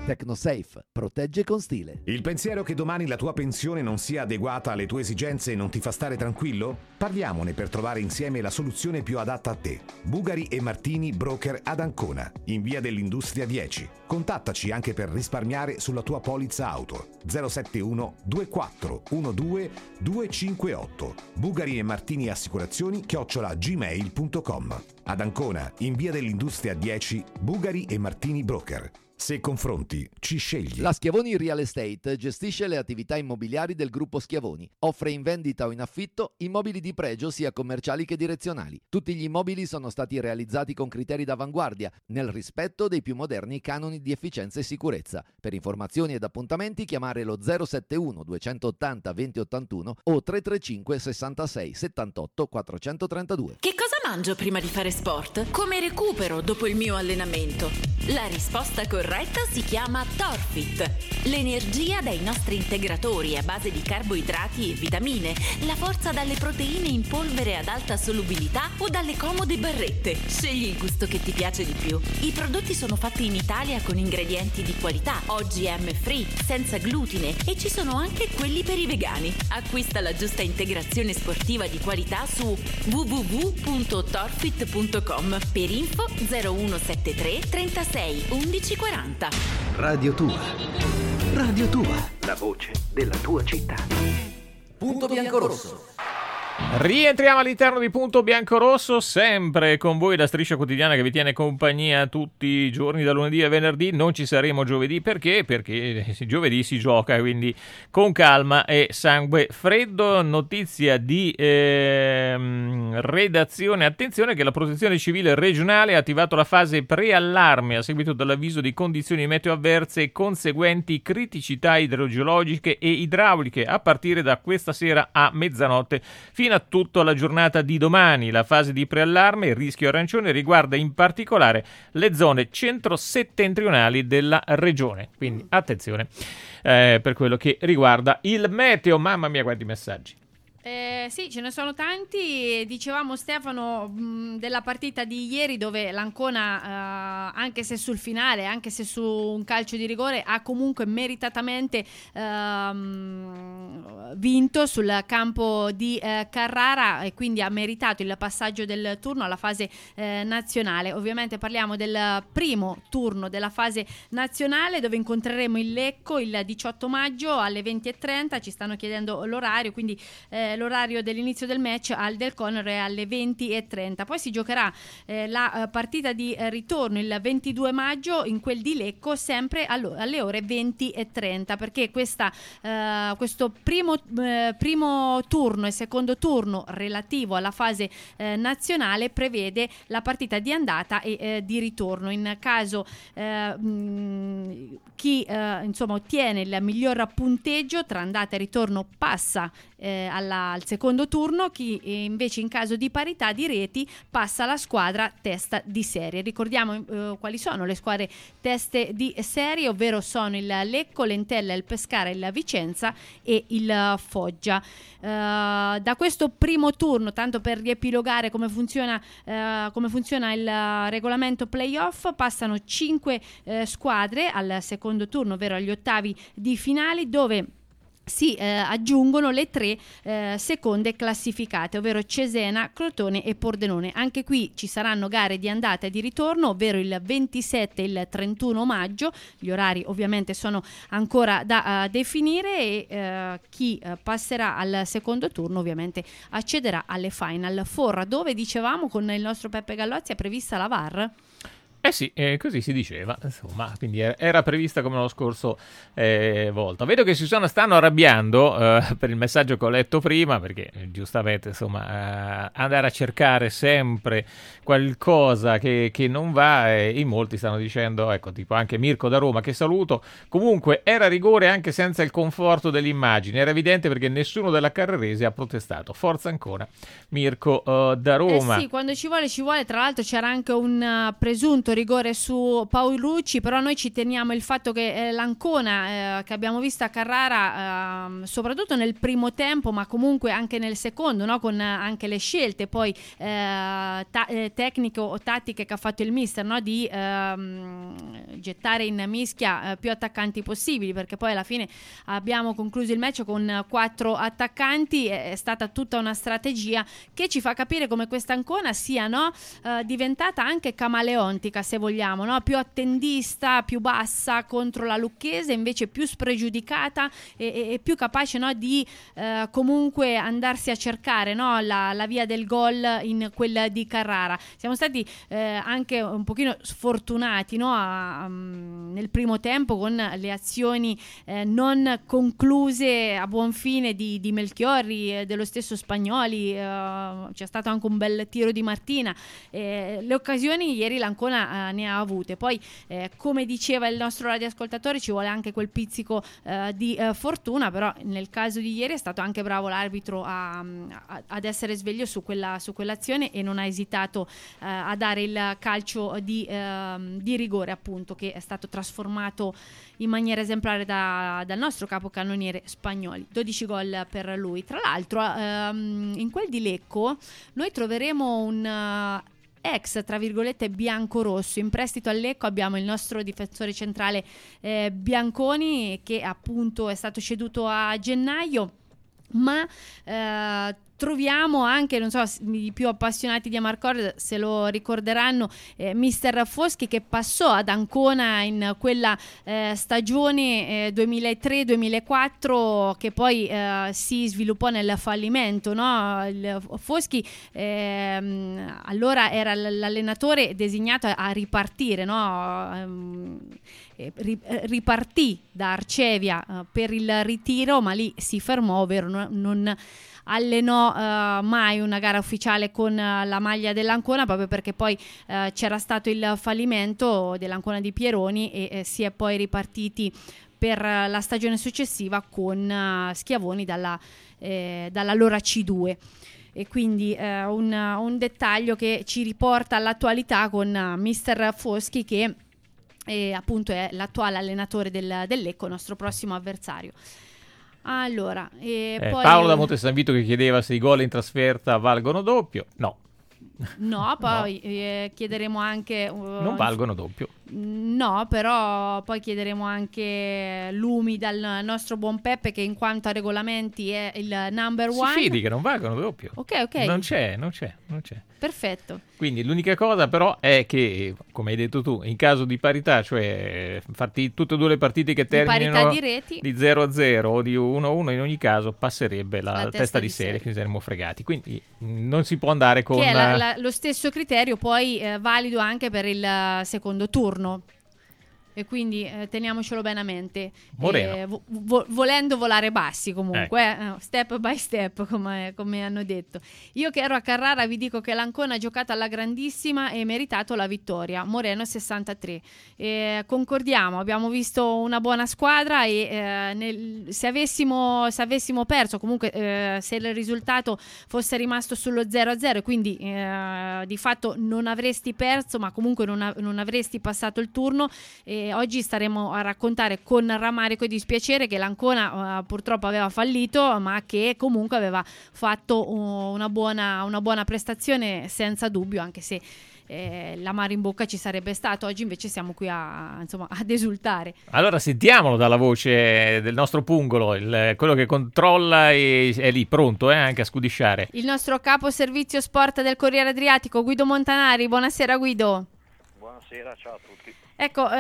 TecnoSafe. Protegge con stile. Il pensiero che domani la tua pensione non sia adeguata alle tue esigenze non ti fa stare tranquillo? Parliamone per trovare insieme la soluzione più adatta a te. Bugari e Martini Broker ad Ancona, in via dell'Industria dieci. Contattaci anche per risparmiare sulla tua polizza auto. zero sette uno due quattro uno due due cinque otto. Bugari e Martini Assicurazioni chiocciola gmail punto com. Ad Ancona, in via dell'Industria dieci, Bugari e Martini Broker. Se confronti, ci scegli. La Schiavoni Real Estate gestisce le attività immobiliari del gruppo Schiavoni. Offre in vendita o in affitto immobili di pregio sia commerciali che direzionali. Tutti gli immobili sono stati realizzati con criteri d'avanguardia, nel rispetto dei più moderni canoni di efficienza e sicurezza. Per informazioni ed appuntamenti chiamare lo zero sette uno due otto zero due zero otto uno o tre tre cinque sessantasei settantotto quattrocentotrentadue. Che cosa mangio prima di fare sport? Come recupero dopo il mio allenamento? La risposta corretta si chiama Torfit. L'energia dai nostri integratori a base di carboidrati e vitamine, la forza dalle proteine in polvere ad alta solubilità o dalle comode barrette. Scegli il gusto che ti piace di più. I prodotti sono fatti in Italia con ingredienti di qualità, O G M free, senza glutine e ci sono anche quelli per i vegani. Acquista la giusta integrazione sportiva di qualità su w w w punto torfit punto com. Per info zero uno sette tre trentasei undici quaranta. Radio Tua. Radio Tua. La voce della tua città. Punto biancorosso. Rientriamo all'interno di Punto Biancorosso, sempre con voi la striscia quotidiana che vi tiene compagnia tutti i giorni da lunedì a venerdì. Non ci saremo giovedì perché? Perché giovedì si gioca, quindi con calma e sangue freddo. Notizia di ehm, redazione: attenzione che la Protezione Civile regionale ha attivato la fase preallarme a seguito dell'avviso di condizioni meteo avverse e conseguenti criticità idrogeologiche e idrauliche a partire da questa sera a mezzanotte fino a tutta la giornata di domani. La fase di preallarme, il rischio arancione, riguarda in particolare le zone centro-settentrionali della regione. Quindi attenzione eh, per quello che riguarda il meteo. Mamma mia, quanti messaggi. Eh, sì, ce ne sono tanti. Dicevamo, Stefano, mh, della partita di ieri dove l'Ancona, eh, anche se sul finale, anche se su un calcio di rigore, ha comunque meritatamente ehm, vinto sul campo di eh, Carrara e quindi ha meritato il passaggio del turno alla fase eh, nazionale. Ovviamente parliamo del primo turno della fase nazionale dove incontreremo il Lecco il diciotto maggio alle venti e trenta. Ci stanno chiedendo l'orario, quindi eh, l'orario dell'inizio del match al Del Conor è alle venti e trenta. Poi si giocherà eh, la eh, partita di eh, ritorno il ventidue maggio in quel di Lecco, sempre allo- alle ore venti e trenta, perché questa, eh, questo primo, eh, primo turno e secondo turno relativo alla fase eh, nazionale prevede la partita di andata e eh, di ritorno. In caso eh, mh, chi eh, insomma ottiene il miglior punteggio tra andata e ritorno passa eh, alla al secondo turno, chi invece in caso di parità di reti passa alla squadra testa di serie. Ricordiamo eh, quali sono le squadre teste di serie, ovvero sono il Lecco, l'Entella, il Pescara, il Vicenza e il Foggia. Uh, da questo primo turno, tanto per riepilogare come funziona, uh, come funziona il uh, regolamento playoff, passano cinque uh, squadre al secondo turno, ovvero agli ottavi di finale, dove si eh, aggiungono le tre eh, seconde classificate, ovvero Cesena, Crotone e Pordenone. Anche qui ci saranno gare di andata e di ritorno, ovvero il ventisette e il trentuno maggio. Gli orari ovviamente sono ancora da uh, definire e uh, chi uh, passerà al secondo turno ovviamente accederà alle Final Four, dove dicevamo con il nostro Peppe Gallozzi è prevista la V A R. Eh sì, eh, così si diceva, insomma, quindi era prevista come lo scorso eh, volta. Vedo che si sono, stanno arrabbiando eh, per il messaggio che ho letto prima, perché eh, giustamente, insomma, eh, andare a cercare sempre qualcosa che, che non va, e in molti stanno dicendo, ecco, tipo anche Mirko da Roma, che saluto, comunque era rigore anche senza il conforto dell'immagine, era evidente perché nessuno della Carrarese ha protestato. Forza ancora, Mirko uh, da Roma. Eh sì, quando ci vuole ci vuole, tra l'altro c'era anche un uh, presunto appunto rigore su Paolucci, però noi ci teniamo il fatto che eh, l'Ancona eh, che abbiamo visto a Carrara, eh, soprattutto nel primo tempo, ma comunque anche nel secondo, no? Con anche le scelte poi eh, ta- eh, tecniche o tattiche che ha fatto il mister, no? Di ehm, gettare in mischia eh, più attaccanti possibili, perché poi alla fine abbiamo concluso il match con quattro attaccanti. È stata tutta una strategia che ci fa capire come questa Ancona sia, no? eh, diventata anche camaleontica, se vogliamo, no? Più attendista, più bassa contro la Lucchese, invece più spregiudicata e, e, e più capace, no? Di eh, comunque andarsi a cercare, no? la, la via del gol in quella di Carrara. Siamo stati eh, anche un pochino sfortunati, no? a, a, nel primo tempo con le azioni eh, non concluse a buon fine di, di Melchiorri, eh, dello stesso Spagnoli. eh, c'è stato anche un bel tiro di Martina. Eh, le occasioni ieri l'Ancona eh, ne ha avute, poi eh, come diceva il nostro radioascoltatore ci vuole anche quel pizzico eh, di eh, fortuna, però nel caso di ieri è stato anche bravo l'arbitro a, a, ad essere sveglio su quella su quell'azione e non ha esitato eh, a dare il calcio di, eh, di rigore, appunto, che è stato trasformato in maniera esemplare da, dal nostro capocannoniere Spagnoli. dodici gol per lui. Tra l'altro ehm, in quel di Lecco noi troveremo un uh, ex, tra virgolette, bianco-rosso. In prestito al Lecco abbiamo il nostro difensore centrale eh, Bianconi, che appunto è stato ceduto a gennaio, ma eh, troviamo anche, non so, i più appassionati di Amarcord se lo ricorderanno, eh, mister Foschi, che passò ad Ancona in quella eh, stagione eh, duemilatré duemilaquattro che poi eh, si sviluppò nel fallimento, no? Il Foschi ehm, allora era l'allenatore designato a ripartire, no? Ehm, ripartì da Arcevia eh, per il ritiro, ma lì si fermò, ovvero non, non allenò uh, mai una gara ufficiale con uh, la maglia dell'Ancona, proprio perché poi uh, c'era stato il fallimento dell'Ancona di Pieroni e eh, si è poi ripartiti per uh, la stagione successiva con uh, Schiavoni dalla, eh, dalla loro C due. E quindi eh, un, un dettaglio che ci riporta all'attualità con uh, mister Foschi, che eh, appunto è l'attuale allenatore del, del Lecco, nostro prossimo avversario. Allora, e eh, poi... Paolo da Monte San Vito che chiedeva se i gol in trasferta valgono doppio. No. No, poi no. Eh, chiederemo anche... Uh, non valgono doppio. No, però poi chiederemo anche lumi dal nostro buon Peppe, che in quanto a regolamenti è il number one. Si fidi che non valgono doppio. Ok, ok. Non c'è, non c'è, non c'è. Perfetto. Quindi l'unica cosa però è che, come hai detto tu, in caso di parità, cioè farti tutte e due le partite che terminino di, reti. di zero a zero o di uno a uno, in ogni caso passerebbe la, la testa, testa di, di serie, quindi saremmo fregati. Quindi non si può andare con... Che è la, la, lo stesso criterio poi eh, valido anche per il secondo turno. E quindi eh, teniamocelo bene a mente, eh, vo- vo- volendo volare bassi comunque, ecco. eh, step by step, come, come hanno detto. Io che ero a Carrara vi dico che l'Ancona ha giocato alla grandissima e meritato la vittoria. Moreno sessantatré. Eh, concordiamo, abbiamo visto una buona squadra e eh, nel, se, avessimo, se avessimo perso, comunque eh, se il risultato fosse rimasto sullo zero a zero, quindi eh, di fatto non avresti perso, ma comunque non, av- non avresti passato il turno. E oggi staremo a raccontare con rammarico e dispiacere che l'Ancona uh, purtroppo aveva fallito, ma che comunque aveva fatto uh, una buona, una buona prestazione senza dubbio, anche se eh, l'amaro in bocca ci sarebbe stato. Oggi invece siamo qui a, insomma, ad esultare. Allora sentiamolo dalla voce del nostro pungolo, il, quello che controlla e è lì pronto eh, anche a scudisciare. Il nostro capo servizio sport del Corriere Adriatico, Guido Montanari. Buonasera Guido. Buonasera, ciao a tutti. Ecco,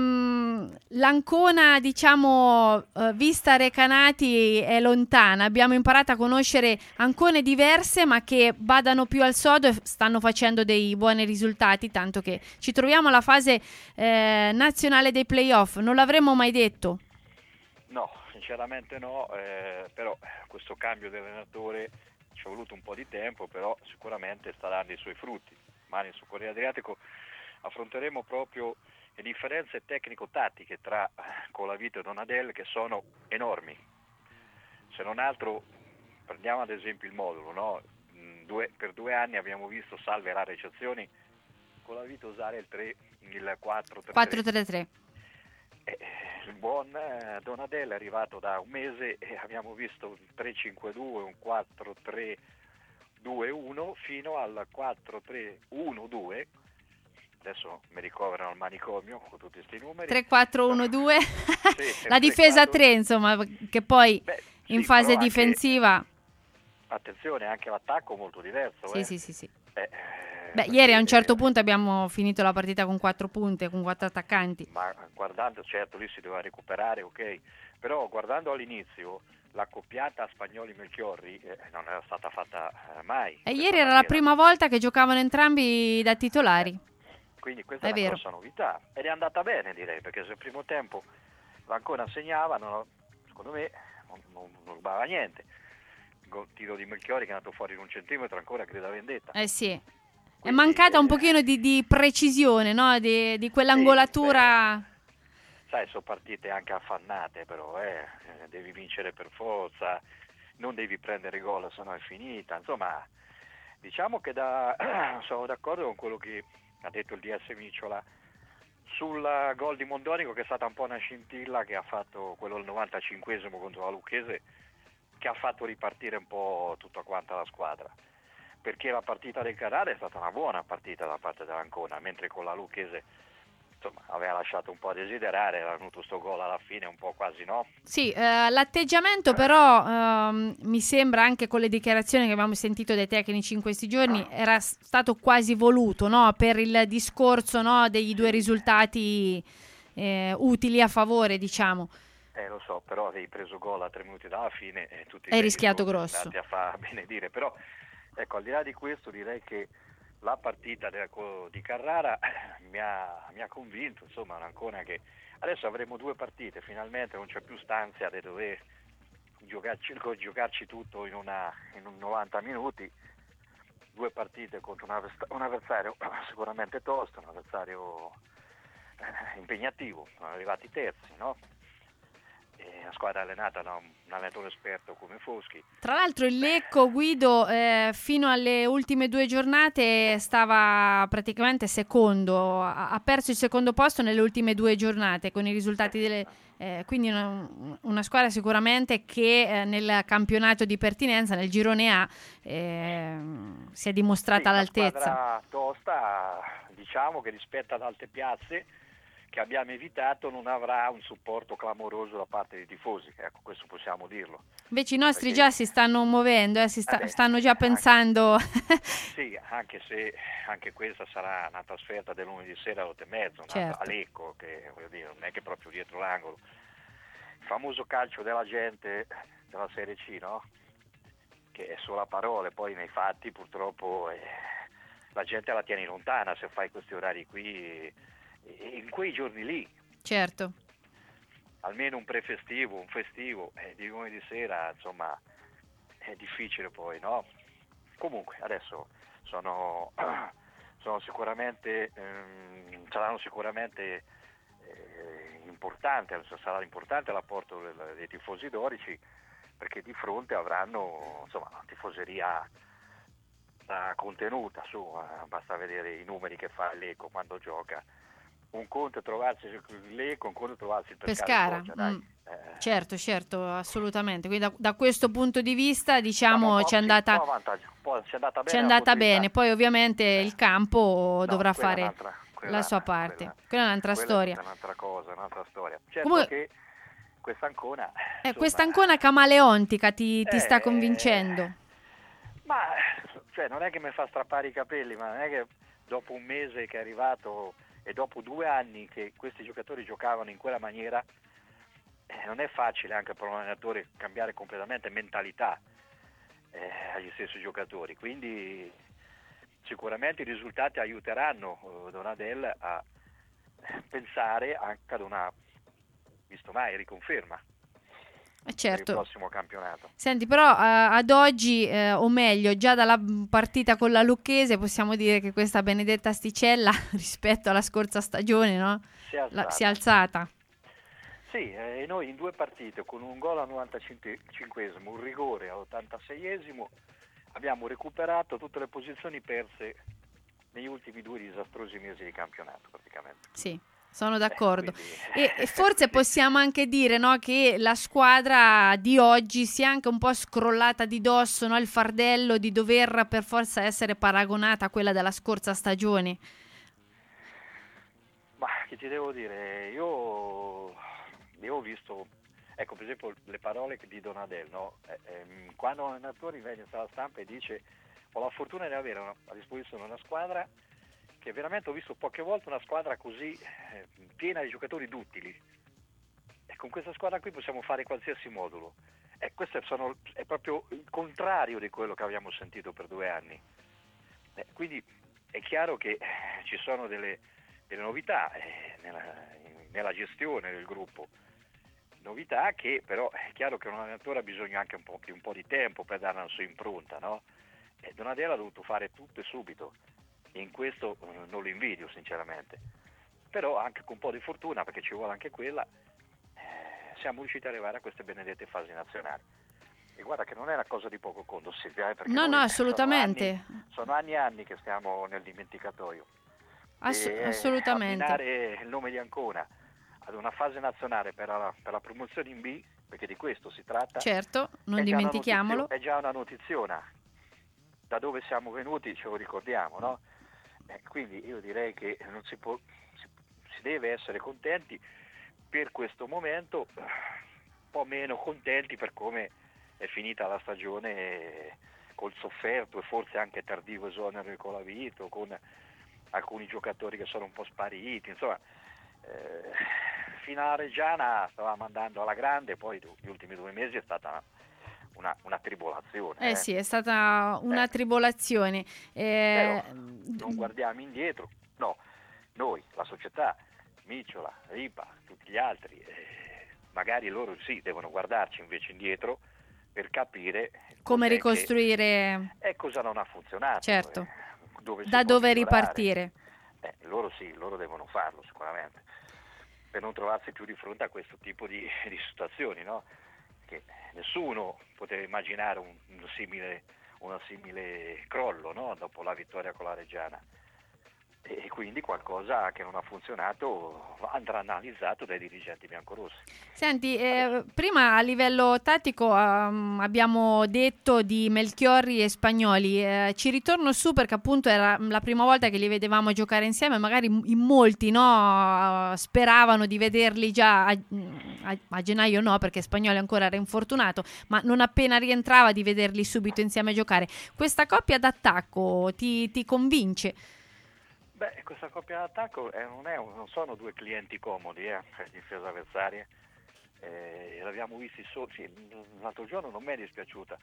ehm, l'Ancona, diciamo, eh, vista Recanati è lontana. Abbiamo imparato a conoscere Ancone diverse, ma che badano più al sodo e stanno facendo dei buoni risultati, tanto che ci troviamo alla fase eh, nazionale dei playoff. Non l'avremmo mai detto? No, sinceramente no, eh, però questo cambio di allenatore ci è voluto un po' di tempo, però sicuramente sta dando i suoi frutti. Domani su Corriere Adriatico affronteremo proprio le differenze tecnico-tattiche tra Colavito e Donadel, che sono enormi. Se non altro prendiamo ad esempio il modulo, no? Due, per due anni abbiamo visto, salve rare eccezioni, Colavito usare il tre il quattro tre tre. quattro tre tre. Eh, il buon eh, Donadel è arrivato da un mese e abbiamo visto un tre cinque due, un quattro tre due uno fino al quattro tre uno due. Adesso mi ricoverano al manicomio con tutti questi numeri. tre quattro uno due. Sì, La difesa quattro... tre, insomma, che poi Beh, in sì, fase anche, difensiva... attenzione, anche l'attacco molto diverso. Sì, eh. sì, sì, sì. Eh, Beh, ieri a un certo punto abbiamo finito la partita con quattro punte, con quattro attaccanti. Ma guardando, certo, lì si doveva recuperare, ok. Però guardando all'inizio, l'accoppiata Spagnoli-Melchiorri eh, non era stata fatta eh, mai. E ieri era la prima volta che giocavano entrambi da titolari. Quindi questa è, è una vero. grossa novità. Ed è andata bene, direi, perché se il primo tempo l'Ancona segnava, non, secondo me non, non, non rubava niente. Il tiro di Melchiorri che è andato fuori in un centimetro ancora grida vendetta. Eh sì. Quindi, è mancata eh, un pochino di, di precisione, no? Di, di quell'angolatura. Sì, sai, sono partite anche affannate, però eh, devi vincere per forza, non devi prendere gol, se no è finita. Insomma, diciamo che da, sono d'accordo con quello che ha detto il D S Micciola sul gol di Mondonico, che è stata un po' una scintilla che ha fatto quello del novantacinquesimo contro la Lucchese, che ha fatto ripartire un po' tutta quanta la squadra, perché la partita del Carrara è stata una buona partita da parte dell'Ancona, mentre con la Lucchese insomma aveva lasciato un po' a desiderare, era venuto sto gol alla fine un po' quasi, no? Sì, eh, l'atteggiamento però ehm, mi sembra, anche con le dichiarazioni che abbiamo sentito dai tecnici in questi giorni, era stato quasi voluto, no? Per il discorso, no? Dei due risultati eh, utili a favore, diciamo. Eh, lo so, però avevi preso gol a tre minuti dalla fine e tutti hai rischiato grosso. andati a fa benedire, però ecco, al di là di questo direi che la partita de, di Carrara mi ha, mi ha convinto, insomma, un'Ancona che adesso avremo due partite, finalmente non c'è più stanza di dover giocarci, giocarci tutto in, una, in un novanta minuti, due partite contro un, avvers- un avversario sicuramente tosto, un avversario eh, impegnativo, sono arrivati terzi, no? E la squadra allenata da un, un allenatore esperto come Foschi. Tra l'altro il Lecco, Guido, eh, fino alle ultime due giornate stava praticamente secondo, ha, ha perso il secondo posto nelle ultime due giornate con i risultati delle... Eh, quindi una, una squadra sicuramente che eh, nel campionato di pertinenza, nel girone A, eh, si è dimostrata sì, all'altezza. Una squadra tosta, diciamo che rispetto ad altre piazze che abbiamo evitato non avrà un supporto clamoroso da parte dei tifosi, ecco, questo possiamo dirlo. Invece i nostri Perché... già si stanno muovendo, eh, si sta, eh beh, stanno già pensando. Anche, sì, anche se anche questa sarà una trasferta del lunedì sera alle otto e mezza, certo. a Lecco, che voglio dire, non è che proprio dietro l'angolo. Il famoso calcio della gente della Serie C, no? Che è solo a parole, poi nei fatti purtroppo eh, la gente la tieni lontana se fai questi orari qui. In quei giorni lì, certo, almeno un prefestivo, un festivo, eh, di lunedì sera, insomma, è difficile poi, no? Comunque, adesso sono, sono sicuramente, ehm, saranno sicuramente eh, importanti, sarà importante l'apporto del, dei tifosi dorici, perché di fronte avranno, insomma, una tifoseria contenuta, su, eh, basta vedere i numeri che fa l'Ecco quando gioca. Un conto è trovarsi il Lecco, un conto è trovarsi il Pescara. Pescara. Foggia, mm. eh. Certo, certo, assolutamente. Quindi da, da questo punto di vista, diciamo, ci è andata, ci è andata bene. Ci è andata bene. Poi ovviamente eh. il campo no, dovrà fare quella, la sua parte. Quella, quella è un'altra quella storia. È un'altra cosa, un'altra storia. Certo Comunque, che questa Ancona... Eh, questa Ancona camaleontica ti, ti eh, sta convincendo? Ma cioè, non è che mi fa strappare i capelli, ma non è che dopo un mese che è arrivato... e dopo due anni che questi giocatori giocavano in quella maniera, eh, non è facile anche per un allenatore cambiare completamente mentalità eh, agli stessi giocatori, quindi sicuramente i risultati aiuteranno eh, Donadel a pensare anche ad una, visto mai, riconferma. Certo. Per il prossimo campionato. Senti, però eh, ad oggi, eh, o meglio, già dalla partita con la Lucchese possiamo dire che questa benedetta asticella rispetto alla scorsa stagione, no? Si è alzata. La, si è alzata. Sì, e eh, noi in due partite con un gol al novantacinquesimo, un rigore all'ottantaseiesimo, abbiamo recuperato tutte le posizioni perse negli ultimi due disastrosi mesi di campionato praticamente. Sì, sono d'accordo. Eh, quindi... e, e forse possiamo anche dire, no, che la squadra di oggi si è anche un po' scrollata di dosso, no, il fardello di dover per forza essere paragonata a quella della scorsa stagione. Ma che ti devo dire, io, io ho visto, ecco per esempio le parole di Donadel, no? eh, ehm, quando un allenatore viene alla stampa e dice ho la fortuna di avere una, a disposizione una squadra che veramente ho visto poche volte una squadra così eh, piena di giocatori duttili, e con questa squadra qui possiamo fare qualsiasi modulo, e questo sono, è proprio il contrario di quello che abbiamo sentito per due anni, eh, quindi è chiaro che ci sono delle delle novità eh, nella, nella gestione del gruppo, novità che però è chiaro che un allenatore ha bisogno anche un po' di, un po' di tempo per dare una sua impronta, no? E Donadel ha dovuto fare tutto e subito, e in questo eh, non lo invidio sinceramente, però anche con un po' di fortuna, perché ci vuole anche quella, eh, siamo riusciti ad arrivare a queste benedette fasi nazionali. E guarda che non è una cosa di poco conto, Silvia, eh, perché no, no, assolutamente. Sono anni, sono anni e anni che stiamo nel dimenticatoio. Ass- e assolutamente. Abbinare il nome di Ancona ad una fase nazionale per la, per la promozione in B, perché di questo si tratta. Certo, non è dimentichiamolo. Già è già una notiziona. Da dove siamo venuti ce lo ricordiamo, no? Eh, quindi io direi che non si può, si, si deve essere contenti per questo momento, un po' meno contenti per come è finita la stagione, eh, col sofferto e forse anche tardivo esonero di Colavito, con alcuni giocatori che sono un po' spariti, insomma eh, fino alla Reggiana stavamo andando alla grande, poi gli ultimi due mesi è stata una, una tribolazione. Eh, eh sì, è stata una eh. tribolazione. Eh, Però non guardiamo indietro, no, noi, la società, Micciola, Ripa, tutti gli altri, eh, magari loro sì devono guardarci invece indietro per capire come ricostruire che, e cosa non ha funzionato. Certo. Eh. Dove Da dove migliorare. ripartire? Eh, loro sì, loro devono farlo sicuramente, per non trovarsi più di fronte a questo tipo di, di situazioni, no? Che nessuno poteva immaginare un, un simile, una simile crollo, no? Dopo la vittoria con la Reggiana. E quindi qualcosa che non ha funzionato andrà analizzato dai dirigenti biancorossi. Senti, eh, prima a livello tattico um, abbiamo detto di Melchiorri e Spagnoli, eh, ci ritorno su perché appunto era la prima volta che li vedevamo giocare insieme, magari in molti no, speravano di vederli già a, a, a gennaio, no, perché Spagnoli ancora era infortunato, ma non appena rientrava di vederli subito insieme a giocare. Questa coppia d'attacco ti, ti convince? Beh, questa coppia d'attacco eh, non, è un, non sono due clienti comodi eh, per difesa avversarie, eh, l'abbiamo visti solo, sì, l'altro giorno non mi è dispiaciuta,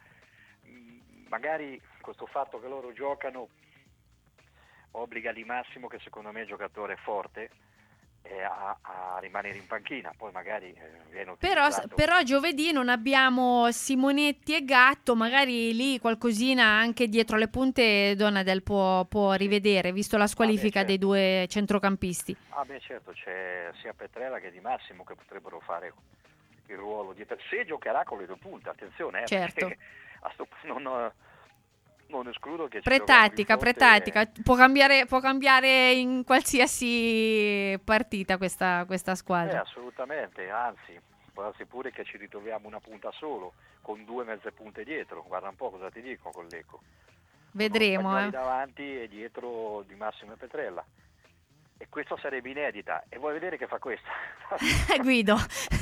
magari questo fatto che loro giocano obbliga Di Massimo, che secondo me è un giocatore forte, eh, a, a rimanere in panchina, poi magari eh, viene però, utilizzato. però giovedì non abbiamo Simonetti e Gatto, magari lì qualcosina anche dietro le punte Donadel può, può rivedere, visto la squalifica ah, beh, certo. dei due centrocampisti. Ah beh certo, c'è sia Petrella che Di Massimo che potrebbero fare il ruolo dietro, se giocherà con le due punte, attenzione, eh, certo. a sto, non, non escludo che ci pretattica, fronte... pretattica, può cambiare, può cambiare in qualsiasi partita questa, questa squadra. Eh, assolutamente, anzi, può darsi pure che ci ritroviamo una punta solo, con due mezze punte dietro, guarda un po' cosa ti dico con l'Eco. Vedremo. Eh. davanti e dietro Di Massimo e Petrella. E questa sarebbe inedita, e vuoi vedere che fa questa? Guido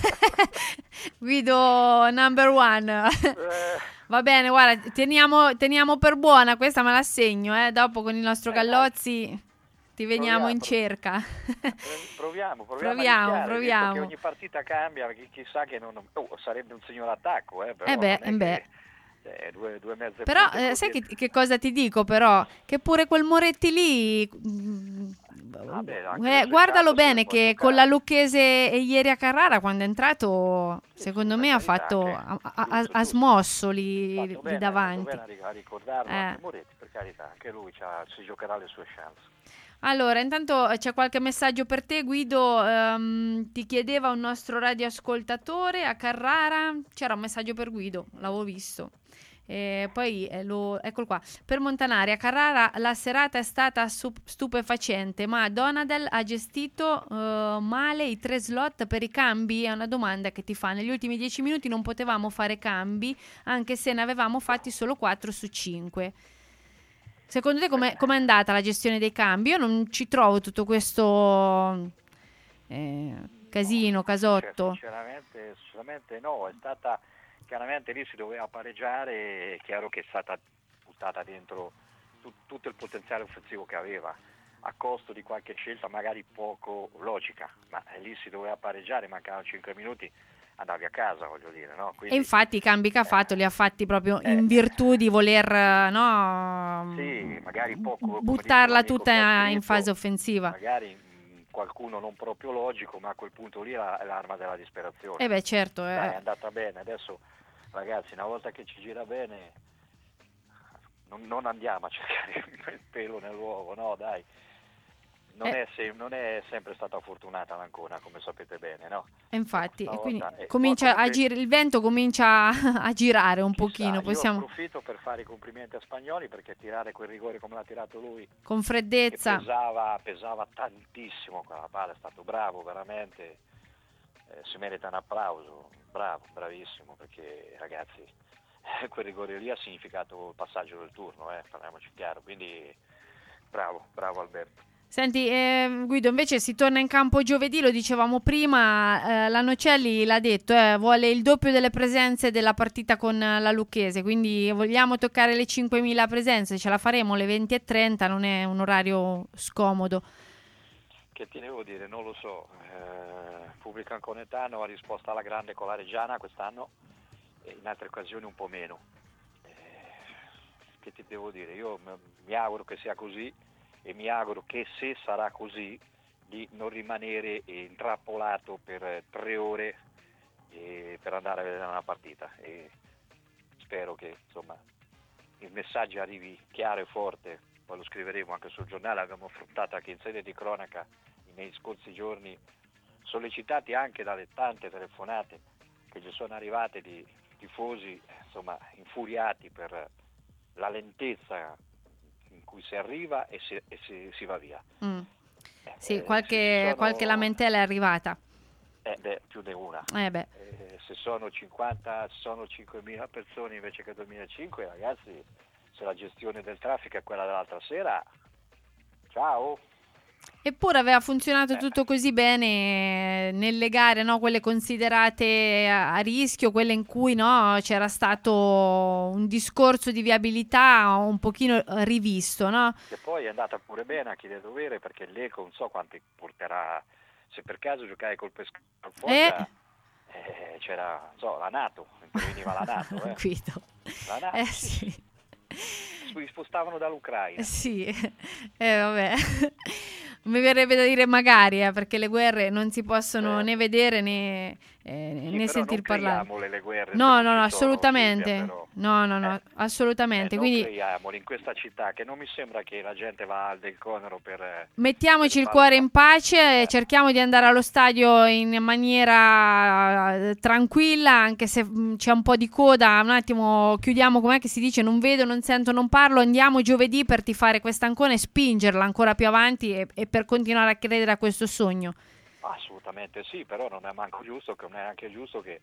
Guido number one. eh. Va bene, guarda, teniamo, teniamo per buona, questa me la segno, eh. Dopo con il nostro eh, Gallozzi dai. Ti veniamo proviamo, in cerca. Proviamo, proviamo, proviamo, a proviamo. Che ogni partita cambia, perché chissà che non... Oh, sarebbe un signor attacco, eh, però eh beh, eh beh. Che... Eh, due, due mezze però eh, sai che, che cosa ti dico però? Che pure quel Moretti lì ah, beh, eh, guardalo bene che con la Lucchese e ieri a Carrara quando è entrato sì, secondo me ha fatto ha, ha, ha smosso lì, lì bene, davanti bene a ricordarlo eh. anche Moretti, per carità, anche lui si giocherà le sue chance. Allora, intanto c'è qualche messaggio per te, Guido. Um, ti chiedeva un nostro radioascoltatore a Carrara. C'era un messaggio per Guido, l'avevo visto. E poi eh, lo, eccolo qua. Per Montanari, a Carrara la serata è stata su- stupefacente, ma Donadel ha gestito uh, male i tre slot per i cambi? È una domanda che ti fa. Negli ultimi dieci minuti non potevamo fare cambi, anche se ne avevamo fatti solo quattro su cinque. Secondo te com'è, com'è andata la gestione dei cambi? Io non ci trovo tutto questo eh, casino, casotto. Sinceramente, sinceramente no, è stata... Chiaramente lì si doveva pareggiare, è chiaro che è stata buttata dentro tu, tutto il potenziale offensivo che aveva, a costo di qualche scelta magari poco logica, ma lì si doveva pareggiare, mancavano cinque minuti, andavi a casa, voglio dire, no? Quindi, e infatti i cambi che ha fatto eh, li ha fatti proprio eh, in virtù di voler no, sì, magari poco, buttarla dice tutta Federico, in fase offensiva. Magari mh, qualcuno non proprio logico, ma a quel punto lì è la- è l'arma della disperazione. E beh certo. Dai, è Eh. andata bene, adesso ragazzi, una volta che ci gira bene non, non andiamo a cercare il pelo nell'uovo, no dai, non, Eh. è, se, non è sempre stata fortunata l'Ancona, come sapete bene, no? E infatti, e quindi Stavolta, eh, comincia poi a comunque- gir- il vento comincia a girare un Chissà, pochino, io possiamo approfitto per fare i complimenti a Spagnoli, perché tirare quel rigore come l'ha tirato lui, con che freddezza. pesava, pesava tantissimo quella palla, è stato bravo veramente, eh, si merita un applauso, bravo, bravissimo, perché ragazzi quel rigore lì ha significato il passaggio del turno, eh, parliamoci chiaro, quindi bravo, bravo Alberto. Senti, eh, Guido, invece si torna in campo giovedì, lo dicevamo prima, eh, la Nocelli l'ha detto, eh, vuole il doppio delle presenze della partita con eh, la Lucchese, quindi vogliamo toccare le cinquemila presenze, ce la faremo alle venti e trenta, non è un orario scomodo. Che ti devo dire, non lo so, eh, Pubblico Anconetano ha risposto alla grande con la Reggiana quest'anno e in altre occasioni un po' meno. Eh, che ti devo dire, io m- mi auguro che sia così e mi auguro che se sarà così di non rimanere intrappolato per eh, tre ore eh, per andare a vedere una partita e spero che insomma il messaggio arrivi chiaro e forte. Poi lo scriveremo anche sul giornale, abbiamo affrontato anche in sede di cronaca nei scorsi giorni, sollecitati anche dalle tante telefonate che ci sono arrivate di tifosi insomma infuriati per la lentezza in cui si arriva e si, e si, si va via. Mm. Sì, Eh, qualche, se sono- qualche lamentela è arrivata. Eh beh, più di una. Eh beh. Eh, se sono cinquanta, sono cinquemila persone invece che duemilacinque, ragazzi, se la gestione del traffico è quella dell'altra sera, ciao. Eppure aveva funzionato tutto così bene nelle gare, no? Quelle considerate a, a rischio, quelle in cui no, c'era stato un discorso di viabilità un pochino rivisto, no? Che poi è andata pure bene a chi deve dovere, perché l'Eco non so quanti porterà, se per caso giocai col Pescara al Foggia, eh, c'era, non so, la NATO, interveniva la NATO, eh. Guido. La NATO, Eh sì. si spostavano dall'Ucraina. Eh sì, eh vabbè. Mi verrebbe da dire magari, eh, perché le guerre non si possono Eh. né vedere né, eh, Sì, né però sentir non parlare. creiamole le guerre se No, non no, ci no, sono, assolutamente. Silvia, però. No, no, no, Eh. assolutamente. Eh, non Quindi creiamoli in questa città, che non mi sembra che la gente va al Del Conero per... eh, mettiamoci il per cuore fare- in pace e Eh. cerchiamo di andare allo stadio in maniera eh, tranquilla, anche se mh, c'è un po' di coda. Un attimo, chiudiamo, com'è che si dice? Non vedo, non sento, non parlo. Andiamo giovedì per tifare questa Ancona e spingerla ancora più avanti e, e per continuare a credere a questo sogno. Assolutamente sì, però non è manco giusto, che non è anche giusto che,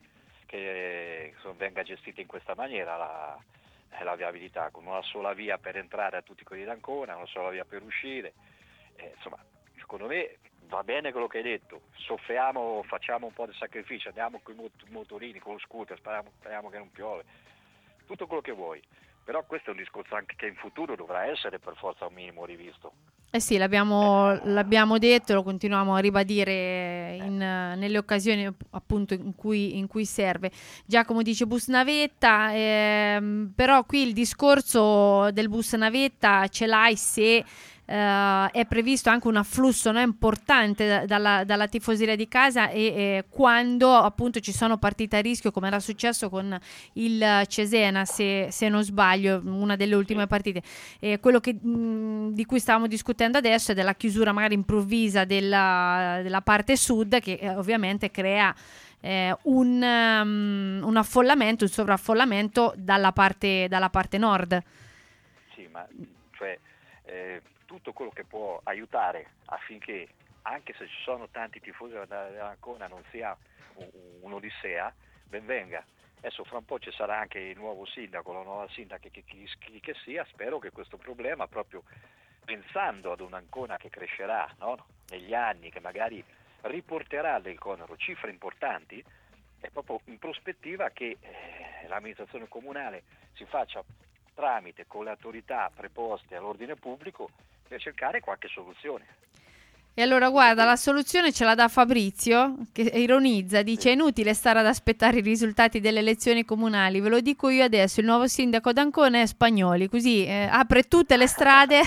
che insomma, venga gestita in questa maniera la, la viabilità, con una sola via per entrare a tutti quelli d'Ancona, una sola via per uscire. Eh, insomma, secondo me va bene quello che hai detto, soffriamo, facciamo un po' di sacrificio, andiamo con i mot- motorini, con lo scooter, speriamo, speriamo che non piove, tutto quello che vuoi. Però questo è un discorso anche che in futuro dovrà essere per forza un minimo rivisto. Eh sì, l'abbiamo, l'abbiamo detto, lo continuiamo a ribadire in, nelle occasioni appunto in cui, in cui serve. Giacomo dice bus navetta, ehm, però qui il discorso del bus navetta ce l'hai se eh, è previsto anche un afflusso, no, importante da, dalla, dalla tifoseria di casa e eh, quando appunto ci sono partite a rischio, come era successo con il Cesena, se, se non sbaglio, una delle ultime partite. Eh, quello che, mh, di cui stavamo discutendo adesso è della chiusura magari improvvisa della, della parte sud, che eh, ovviamente crea Eh, un, um, un affollamento, un sovraffollamento dalla parte, dalla parte nord. Sì, ma cioè eh, tutto quello che può aiutare affinché, anche se ci sono tanti tifosi dell'Ancona, non sia un, un'odissea, ben venga. Adesso fra un po' ci sarà anche il nuovo sindaco, la nuova sindaca che, chi, chi che sia, spero che questo problema, proprio pensando ad un'Ancona che crescerà, no? Negli anni, che magari riporterà del Conero cifre importanti, è proprio in prospettiva che eh, l'amministrazione comunale si faccia tramite con le autorità preposte all'ordine pubblico per cercare qualche soluzione. E allora guarda, la soluzione ce la dà Fabrizio, che ironizza, dice: è inutile stare ad aspettare i risultati delle elezioni comunali, ve lo dico io adesso, il nuovo sindaco d'Ancona è Spagnoli, così eh, apre tutte le strade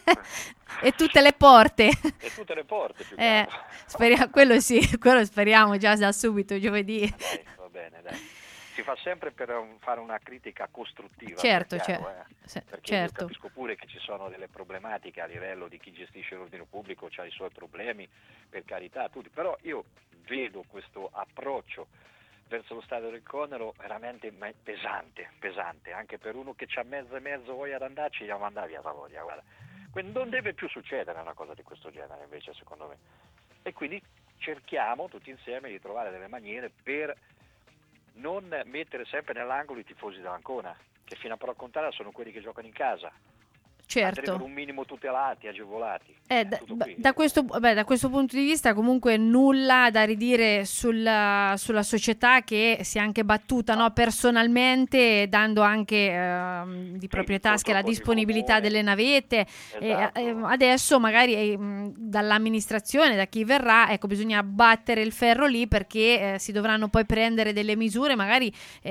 e tutte le porte. E tutte le porte, più eh, speriamo, quello sì, quello speriamo già da subito, giovedì. Dai, va bene, dai. Si fa sempre per un, fare una critica costruttiva. Certo, chiaro, cioè, eh? se, Perché certo. io capisco pure che ci sono delle problematiche a livello di chi gestisce l'ordine pubblico, ha i suoi problemi, per carità, tutti. Però io vedo questo approccio verso lo stadio del Conero veramente pesante, pesante, anche per uno che c'ha mezzo e mezzo voglia ad andarci, gli manda via la voglia, guarda. Quindi non deve più succedere una cosa di questo genere, invece, secondo me. E quindi cerchiamo tutti insieme di trovare delle maniere per non mettere sempre nell'angolo i tifosi dell'Ancona, che fino a prova contraria sono quelli che giocano in casa. Certo. Andrebbero un minimo tutelati, agevolati. Eh, da, da, questo, beh, da questo punto di vista comunque nulla da ridire sulla, sulla società, che si è anche battuta, no, personalmente, dando anche eh, di proprie tasche la disponibilità delle navette. Esatto. E, eh, adesso magari eh, dall'amministrazione, da chi verrà, ecco, bisogna battere il ferro lì, perché eh, si dovranno poi prendere delle misure magari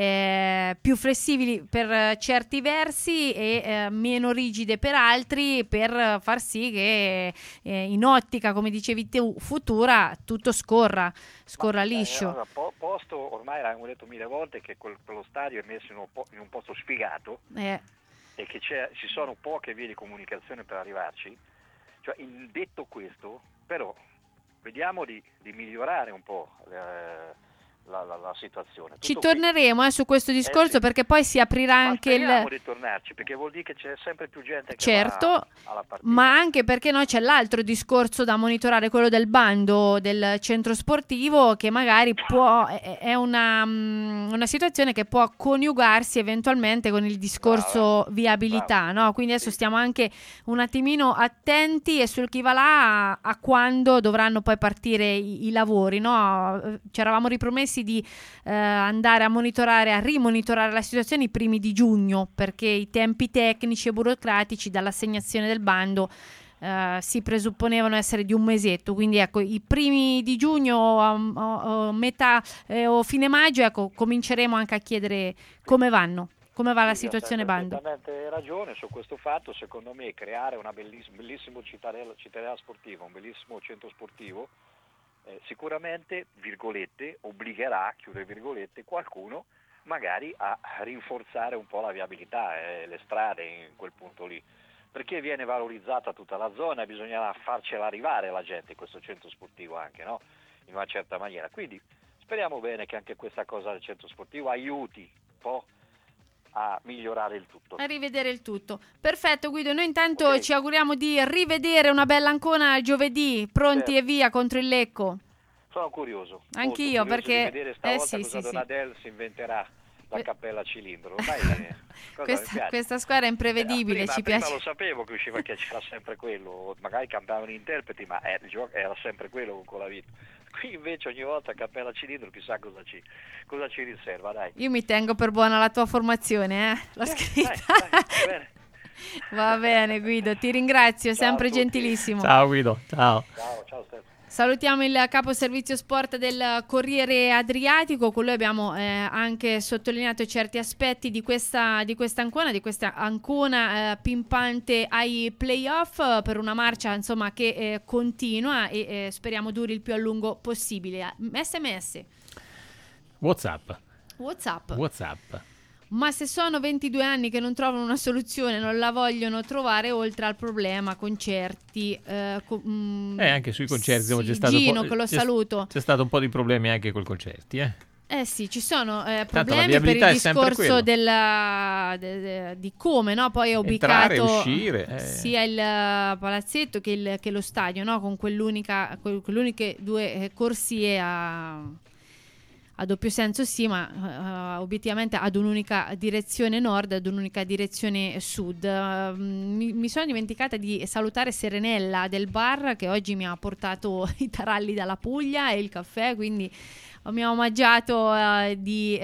eh, più flessibili per certi versi e eh, meno rigide per altri, per far sì che eh, in ottica, come dicevi tu, futura, tutto scorra, scorra Ma, liscio. Eh, allora, posto, ormai l'abbiamo detto mille volte che quel, quello stadio è messo in un, po- in un posto sfigato eh. e che c'è, ci sono poche vie di comunicazione per arrivarci. Cioè, in detto questo, però, vediamo di, di migliorare un po' eh, La, la, la situazione. Tutto Ci torneremo eh, su questo discorso, eh sì. perché poi si aprirà ma anche il... speriamo di tornarci, perché vuol dire che c'è sempre più gente che certo, va alla partita. Ma anche perché no, c'è l'altro discorso da monitorare, quello del bando del centro sportivo, che magari può è, è una, una situazione che può coniugarsi eventualmente con il discorso Brava. viabilità, Brava. no? Quindi adesso sì. stiamo anche un attimino attenti e sul chi va là a, a quando dovranno poi partire i, i lavori, no? Ci eravamo ripromessi di eh, andare a monitorare, a rimonitorare la situazione i primi di giugno, perché i tempi tecnici e burocratici dall'assegnazione del bando eh, si presupponevano essere di un mesetto, quindi ecco, i primi di giugno o, o, o metà eh, o fine maggio, ecco, cominceremo anche a chiedere come vanno, come va la sì, situazione bando. Hai perfettamente ragione su questo fatto. Secondo me creare una belliss- bellissimo cittadella, cittadella sportiva, un bellissimo centro sportivo, Eh, sicuramente, virgolette, obbligherà, chiude virgolette, qualcuno magari a rinforzare un po' la viabilità e eh, le strade in quel punto lì, perché viene valorizzata tutta la zona e bisognerà farcela arrivare la gente in questo centro sportivo anche, no? In una certa maniera. Quindi speriamo bene che anche questa cosa del centro sportivo aiuti un po' a migliorare il tutto. A rivedere il tutto. Perfetto Guido, noi intanto okay. ci auguriamo di rivedere una bella Ancona giovedì, pronti certo. e via contro il Lecco. Sono curioso. Anch'io, curioso perché di vedere stavolta eh, sì, cosa sì, Donadel sì. si inventerà la que- cappella cilindro. Ormai questa, questa squadra è imprevedibile, eh, prima, ci prima piace. Lo sapevo che usciva che c'era sempre quello, magari cambiavano gli interpreti, ma eh, il gioco era sempre quello con quella vita. Qui invece ogni volta cappella cilindro, chissà cosa ci, cosa ci riserva, dai. Io mi tengo per buona la tua formazione, eh? L'ho eh, scritta. Dai, dai, va bene. Va bene Guido, ti ringrazio, ciao sempre gentilissimo. Ciao Guido, ciao. Ciao, ciao Stefano. Salutiamo il capo servizio sport del Corriere Adriatico, con lui abbiamo eh, anche sottolineato certi aspetti di questa, di questa Ancona, di questa Ancona eh, pimpante ai playoff, eh, per una marcia insomma che eh, continua e eh, speriamo duri il più a lungo possibile. S M S. WhatsApp. WhatsApp. WhatsApp. Ma se sono ventidue anni che non trovano una soluzione, non la vogliono trovare, oltre al problema concerti. Eh, co- mm, eh anche sui concerti sì, c'è stato Gino, un po', che lo c'è, saluto. C'è stato un po' di problemi anche con i concerti, eh. Eh sì, ci sono eh, Tanto la problemi per il viabilità è sempre discorso della, de, de, di come, no? Poi è Entrare, ubicato uscire, eh. sia il palazzetto che, il, che lo stadio, no? Con quell'unica, quell'uniche due eh, corsie a... a doppio senso sì, ma uh, obiettivamente ad un'unica direzione nord, ad un'unica direzione sud. Uh, mi, mi sono dimenticata di salutare Serenella del bar, che oggi mi ha portato i taralli dalla Puglia e il caffè, quindi mi ha omaggiato uh, di,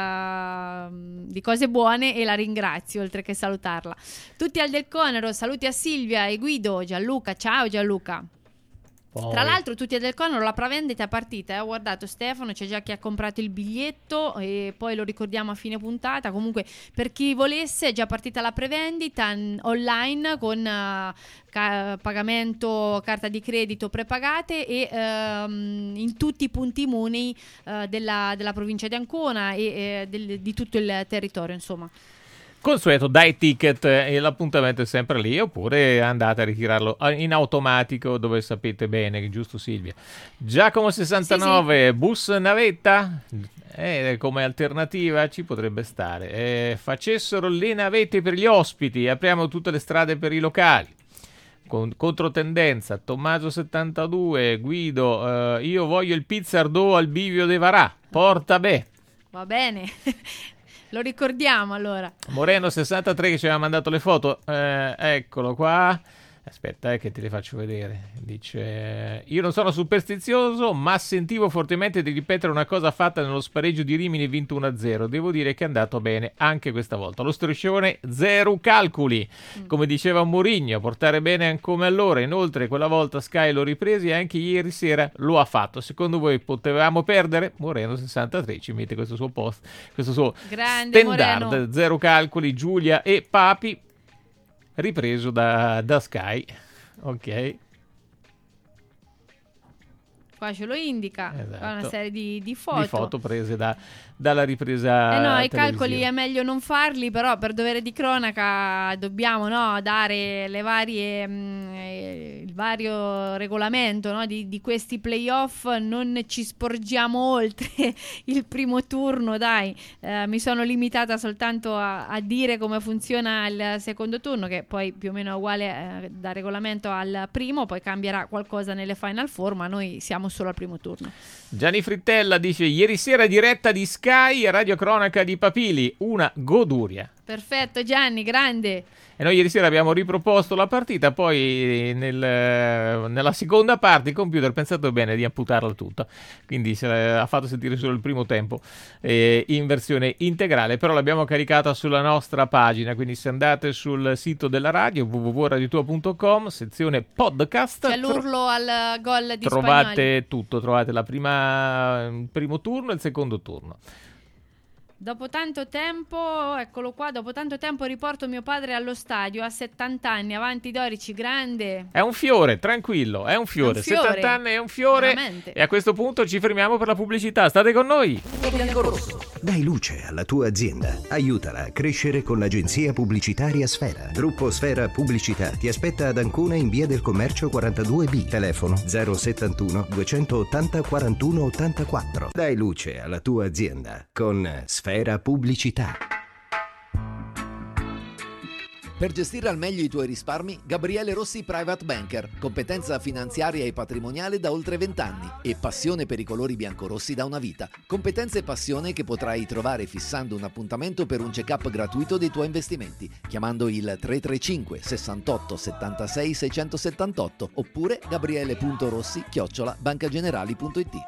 uh, di cose buone e la ringrazio, oltre che salutarla. Tutti al Del Conero, saluti a Silvia e Guido, Gianluca, ciao Gianluca. Poi. Tra l'altro tutti a Del Conero la prevendita è partita, eh? Ho guardato Stefano, c'è già chi ha comprato il biglietto e poi lo ricordiamo a fine puntata. Comunque per chi volesse è già partita la prevendita n- online con uh, ca- pagamento carta di credito prepagate e um, in tutti i punti Money uh, della, della provincia di Ancona e eh, del, di tutto il territorio, insomma. Consueto, dai ticket e l'appuntamento è sempre lì, oppure andate a ritirarlo in automatico dove sapete bene, giusto Silvia? Giacomo sessantanove, sì, sì. Bus navetta? Eh, come alternativa ci potrebbe stare. Eh, facessero le navette per gli ospiti, apriamo tutte le strade per i locali. Con, controtendenza, Tommaso settantadue, Guido, eh, io voglio il pizzardò al bivio de Varà, porta beh. Va bene. Lo ricordiamo allora. Moreno sessantatré che ci aveva mandato le foto, eh, eccolo qua. Aspetta eh, che te le faccio vedere. Dice: io non sono superstizioso, ma sentivo fortemente di ripetere una cosa fatta nello spareggio di Rimini vinto uno a zero. Devo dire che è andato bene anche questa volta. Lo striscione zero calcoli, mm. come diceva Mourinho, portare bene come allora. Inoltre quella volta Sky l'ho ripreso e anche ieri sera lo ha fatto. Secondo voi potevamo perdere? Moreno sessantatré ci mette questo suo post, questo suo grande standard, Moreno. Zero calcoli, Giulia e Papi. Ripreso da, da Sky, ok. Qua ce lo indica, esatto. Una serie di, di foto. Di foto prese da, dalla ripresa Eh no, televisiva. i calcoli è meglio non farli, però per dovere di cronaca dobbiamo, no, dare le varie, mh, eh, il vario regolamento, no, di, di questi playoff. Non ci sporgiamo oltre il primo turno, dai. Eh, mi sono limitata soltanto a, a dire come funziona il secondo turno, che poi più o meno è uguale eh, da regolamento al primo, poi cambierà qualcosa nelle Final Four, ma noi siamo solo al primo turno. Gianni Frittella dice: ieri sera diretta di Sky e radio cronaca di Papili, una goduria. Perfetto Gianni, grande. E noi ieri sera abbiamo riproposto la partita, poi nel, nella seconda parte il computer ha pensato bene di amputarla tutta, quindi se ha fatto sentire solo il primo tempo eh, in versione integrale, però l'abbiamo caricata sulla nostra pagina, quindi se andate sul sito della radio w w w punto radiotua punto com, sezione podcast, c'è l'urlo al gol di trovate Spagnoli. tutto, trovate la prima, il primo turno e il secondo turno. Dopo tanto tempo, eccolo qua, dopo tanto tempo riporto mio padre allo stadio a settanta anni, avanti Dorici, grande. È un fiore, tranquillo, è un fiore, è un fiore. settanta anni è un fiore. Veramente. E a questo punto ci fermiamo per la pubblicità, state con noi. Dai luce alla tua azienda, aiutala a crescere con l'agenzia pubblicitaria Sfera. Gruppo Sfera Pubblicità ti aspetta ad Ancona in via del Commercio quarantadue B, telefono zero settantuno duecentottanta quarantuno ottantaquattro. Dai luce alla tua azienda con Sfera Pubblicità. Per gestire al meglio i tuoi risparmi, Gabriele Rossi Private Banker, competenza finanziaria e patrimoniale da oltre vent'anni e passione per i colori biancorossi da una vita. Competenza e passione che potrai trovare fissando un appuntamento per un check-up gratuito dei tuoi investimenti, chiamando il tre tre cinque sessantotto settantasei seicentosettantotto oppure gabriele punto rossi chiocciola bancagenerali punto it.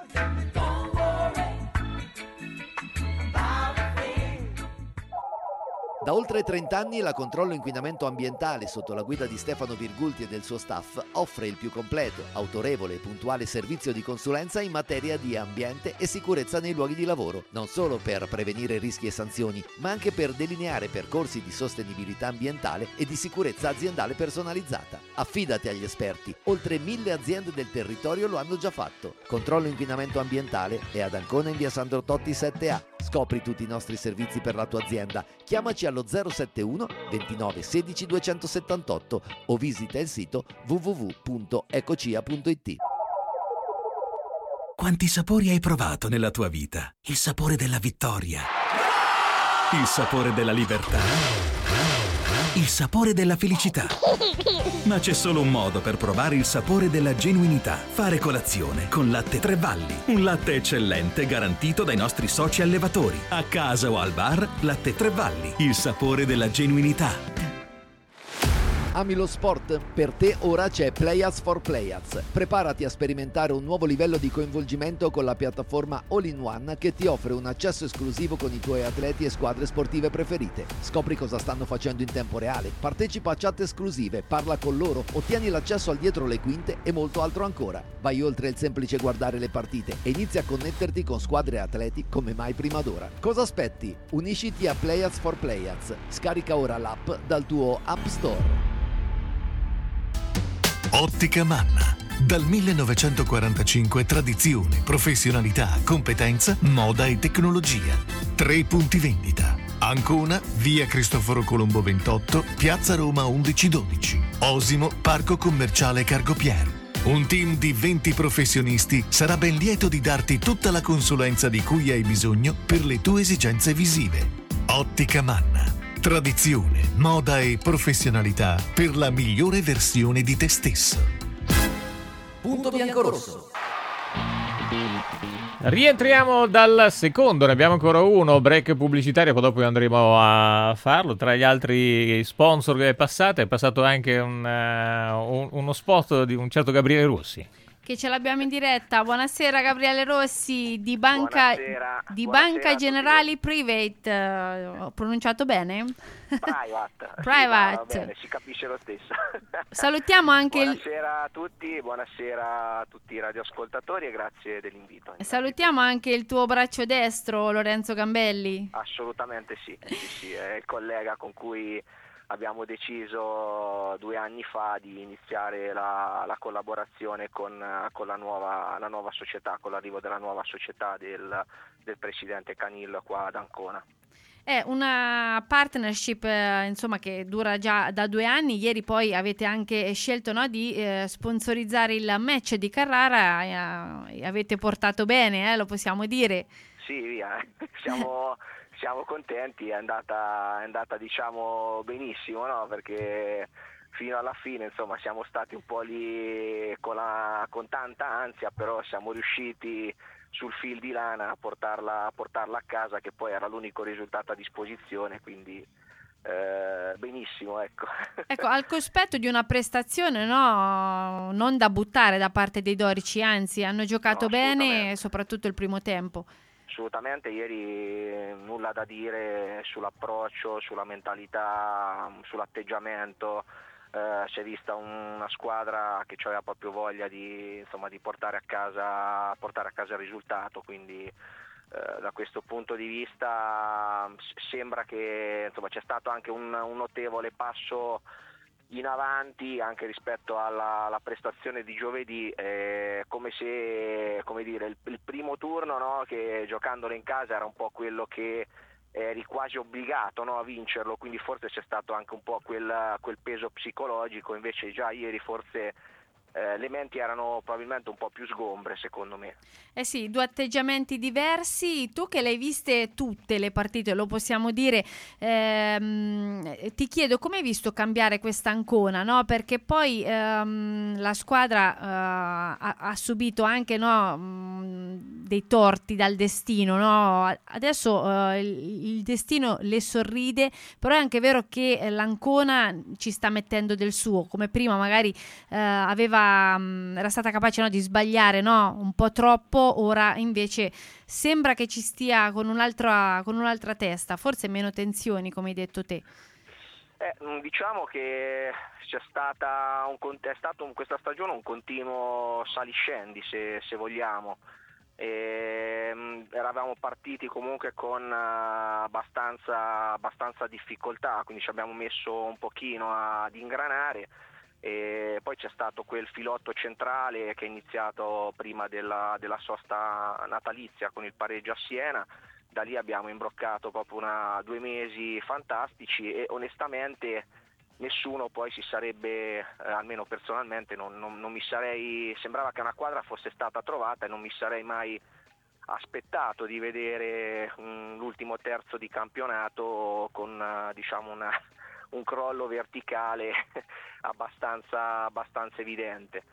Da oltre trenta anni la Controllo Inquinamento Ambientale, sotto la guida di Stefano Virgulti e del suo staff, offre il più completo, autorevole e puntuale servizio di consulenza in materia di ambiente e sicurezza nei luoghi di lavoro, non solo per prevenire rischi e sanzioni, ma anche per delineare percorsi di sostenibilità ambientale e di sicurezza aziendale personalizzata. Affidati agli esperti, oltre mille aziende del territorio lo hanno già fatto. Controllo Inquinamento Ambientale è ad Ancona in via Sandro Totti sette A. Scopri tutti i nostri servizi per la tua azienda. Chiamaci allo zero settantuno ventinove sedici duecentosettantotto o visita il sito w w w punto ecocia punto i t. Quanti sapori hai provato nella tua vita? Il sapore della vittoria, il sapore della libertà, il sapore della felicità. Ma c'è solo un modo per provare il sapore della genuinità. Fare colazione con Latte Tre Valli. Un latte eccellente garantito dai nostri soci allevatori. A casa o al bar, Latte Tre Valli. Il sapore della genuinità. Ami lo sport? Per te ora c'è Playaz for Playaz. Preparati a sperimentare un nuovo livello di coinvolgimento con la piattaforma All-in-One che ti offre un accesso esclusivo con i tuoi atleti e squadre sportive preferite. Scopri cosa stanno facendo in tempo reale, partecipa a chat esclusive, parla con loro, ottieni l'accesso al dietro le quinte e molto altro ancora. Vai oltre il semplice guardare le partite e inizia a connetterti con squadre e atleti come mai prima d'ora. Cosa aspetti? Unisciti a Playaz for Playaz. Scarica ora l'app dal tuo App Store. Ottica Manna. Dal millenovecentoquarantacinque tradizione, professionalità, competenza, moda e tecnologia. Tre punti vendita. Ancona, via Cristoforo Colombo ventotto, piazza Roma undici dodici. Osimo, parco commerciale Cargopier. Un team di venti professionisti sarà ben lieto di darti tutta la consulenza di cui hai bisogno per le tue esigenze visive. Ottica Manna. Tradizione, moda e professionalità per la migliore versione di te stesso. Punto biancorosso. Rientriamo dal secondo, ne abbiamo ancora uno, break pubblicitario, poi dopo andremo a farlo. Tra gli altri sponsor che è passato, è passato anche un, uh, un, uno spot di un certo Gabriele Rossi. Che ce l'abbiamo in diretta. Buonasera Gabriele Rossi di Banca, buonasera, di buonasera Banca Generali Private. Uh, ho pronunciato bene? Private. Private. Sì, va bene, si capisce lo stesso. Salutiamo anche buonasera il... a tutti, buonasera a tutti i radioascoltatori e grazie dell'invito. Salutiamo anche il tuo braccio destro Lorenzo Gambelli. Assolutamente sì, sì, sì, è il collega con cui abbiamo deciso due anni fa di iniziare la, la collaborazione con, con la, nuova, la nuova società, con l'arrivo della nuova società del, del presidente Canillo qua ad Ancona. È una partnership eh, insomma che dura già da due anni. Ieri poi avete anche scelto, no, di eh, sponsorizzare il match di Carrara e, eh, avete portato bene, eh, lo possiamo dire. Sì, via, siamo... Siamo contenti, è andata, è andata diciamo benissimo, no? Perché fino alla fine insomma siamo stati un po' lì con, la, con tanta ansia, però siamo riusciti sul fil di lana a portarla, a portarla a casa, che poi era l'unico risultato a disposizione, quindi eh, benissimo, ecco. Ecco, al cospetto di una prestazione, no, non da buttare da parte dei dorici, anzi hanno giocato no, bene, soprattutto il primo tempo. Assolutamente, ieri nulla da dire sull'approccio, sulla mentalità, sull'atteggiamento. Eh, si è vista una squadra che aveva proprio voglia di, insomma, di portare a casa, portare a casa il risultato, quindi eh, da questo punto di vista sembra che insomma, c'è stato anche un, un notevole passo in avanti anche rispetto alla, alla prestazione di giovedì, eh, come se, come dire, il, il primo turno, no, che giocandolo in casa era un po' quello che eri quasi obbligato, no, a vincerlo, quindi forse c'è stato anche un po' quel, quel peso psicologico. Invece già ieri forse eh, le menti erano probabilmente un po' più sgombre, secondo me. Eh sì, due atteggiamenti diversi. Tu che le hai viste tutte le partite, lo possiamo dire, ehm, ti chiedo come hai visto cambiare questa Ancona, no? Perché poi ehm, la squadra eh, ha, ha subito anche, no, mh, dei torti dal destino, no? Adesso uh, il, il destino le sorride, però è anche vero che l'Ancona ci sta mettendo del suo, come prima magari uh, aveva um, era stata capace, no, di sbagliare, no? Un po' troppo, ora invece sembra che ci stia con un'altra, con un'altra testa, forse meno tensioni, come hai detto te. Eh, diciamo che c'è stata un, è stato un, questa stagione un continuo saliscendi, se, se vogliamo. E, mh, eravamo partiti comunque con uh, abbastanza, abbastanza difficoltà, quindi ci abbiamo messo un pochino ad ingranare, e poi c'è stato quel filotto centrale che è iniziato prima della, della sosta natalizia con il pareggio a Siena. Da lì abbiamo imbroccato proprio una, due mesi fantastici e onestamente nessuno poi si sarebbe, eh, almeno personalmente, non, non, non mi sarei, sembrava che una quadra fosse stata trovata e non mi sarei mai aspettato di vedere um, l'ultimo terzo di campionato con uh, diciamo una, un crollo verticale abbastanza, abbastanza evidente.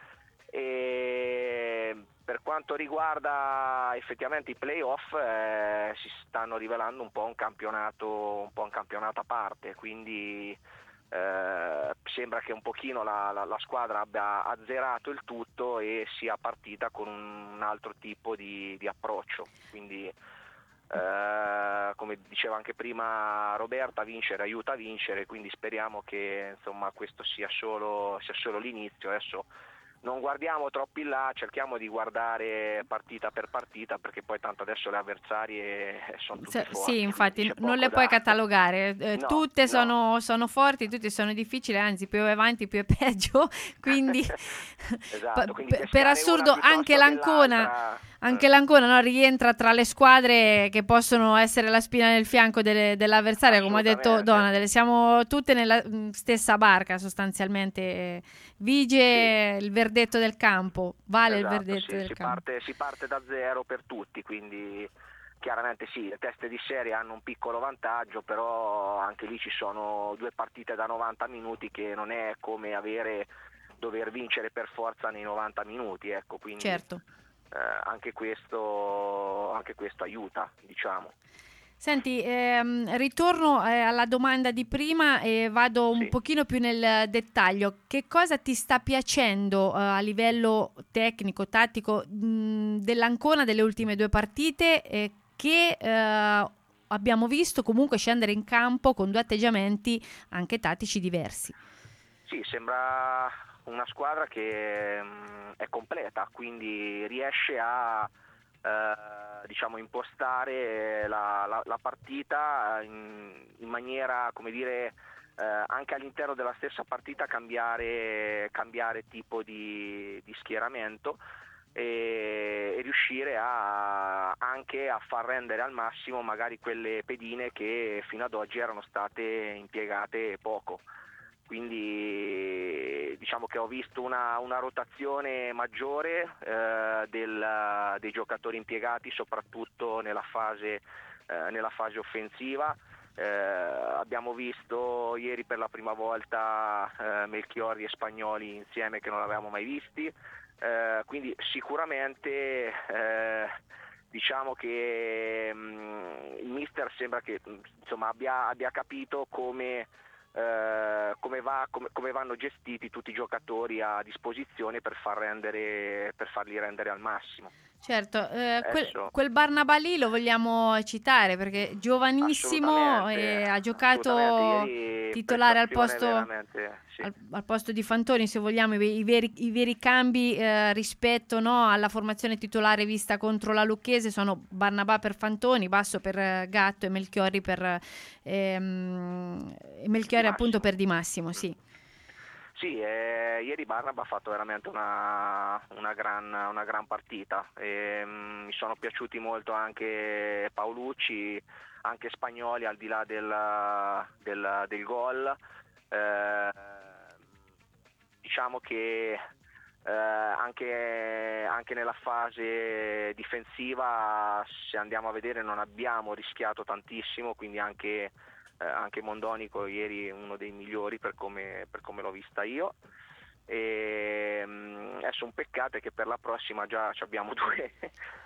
E per quanto riguarda effettivamente i playoff, eh, si stanno rivelando un po' un campionato un po' un campionato a parte, quindi eh, sembra che un pochino la, la, la squadra abbia azzerato il tutto e sia partita con un altro tipo di, di approccio, quindi eh, come diceva anche prima Roberta, vincere aiuta a vincere, quindi speriamo che insomma questo sia solo, sia solo l'inizio. Adesso non guardiamo troppo in là, cerchiamo di guardare partita per partita, perché poi tanto adesso le avversarie sono tutte forti. Sì, infatti non le puoi da... catalogare, eh, no, tutte no. Sono, sono forti, tutte sono difficili, anzi più è avanti più è peggio, quindi, esatto, quindi p- per assurdo anche l'Ancona, anche eh. l'Ancona no, rientra tra le squadre che possono essere la spina nel fianco delle, dell'avversaria, come ha detto Donadel, siamo tutte nella stessa barca sostanzialmente, vige sì. il verdetto del campo, vale esatto, il verdetto sì, del si campo. Parte, si parte da zero per tutti, quindi chiaramente sì, le teste di serie hanno un piccolo vantaggio, però anche lì ci sono due partite da novanta minuti che non è come avere dover vincere per forza nei novanta minuti, ecco, quindi certo. eh, anche questo anche questo aiuta, diciamo. Senti, ehm, ritorno eh, alla domanda di prima e vado un sì. pochino più nel dettaglio. Che cosa ti sta piacendo eh, a livello tecnico, tattico mh, dell'Ancona delle ultime due partite eh, che eh, abbiamo visto comunque scendere in campo con due atteggiamenti anche tattici diversi? Sì, sembra una squadra che mh, è completa, quindi riesce a Eh, diciamo impostare la, la, la partita in, in maniera, come dire, eh, anche all'interno della stessa partita cambiare, cambiare tipo di, di schieramento e, e riuscire a, anche a far rendere al massimo magari quelle pedine che fino ad oggi erano state impiegate poco. Quindi diciamo che ho visto una, una rotazione maggiore eh, del, dei giocatori impiegati soprattutto nella fase, eh, nella fase offensiva. Eh, abbiamo visto ieri per la prima volta eh, Melchiorri e Spagnoli insieme che non l'avevamo mai visti, eh, quindi sicuramente eh, diciamo che mh, il mister sembra che insomma, abbia, abbia capito come Uh, come, va, come, come vanno gestiti tutti i giocatori a disposizione per, far rendere, per farli rendere al massimo. Certo, eh, quel, quel Barnabà lì lo vogliamo citare perché giovanissimo e ha giocato titolare al posto, sì. al, al posto di Fantoni, se vogliamo, i, i, veri, i veri cambi eh, rispetto no, alla formazione titolare vista contro la Lucchese sono Barnabà per Fantoni, Basso per eh, Gatto e Melchiorri per ehm, Melchiorri appunto per Di Massimo, sì. Sì, eh, ieri Barnaba ha fatto veramente una, una, gran, una gran partita. E, mh, mi sono piaciuti molto anche Paolucci, anche Spagnoli al di là del, del, del gol. Eh, diciamo che eh, anche, anche nella fase difensiva, se andiamo a vedere, non abbiamo rischiato tantissimo, quindi anche... Eh, anche Mondonico ieri uno dei migliori per come, per come l'ho vista io. E, mh, adesso un peccato è che per la prossima già abbiamo due, due squadre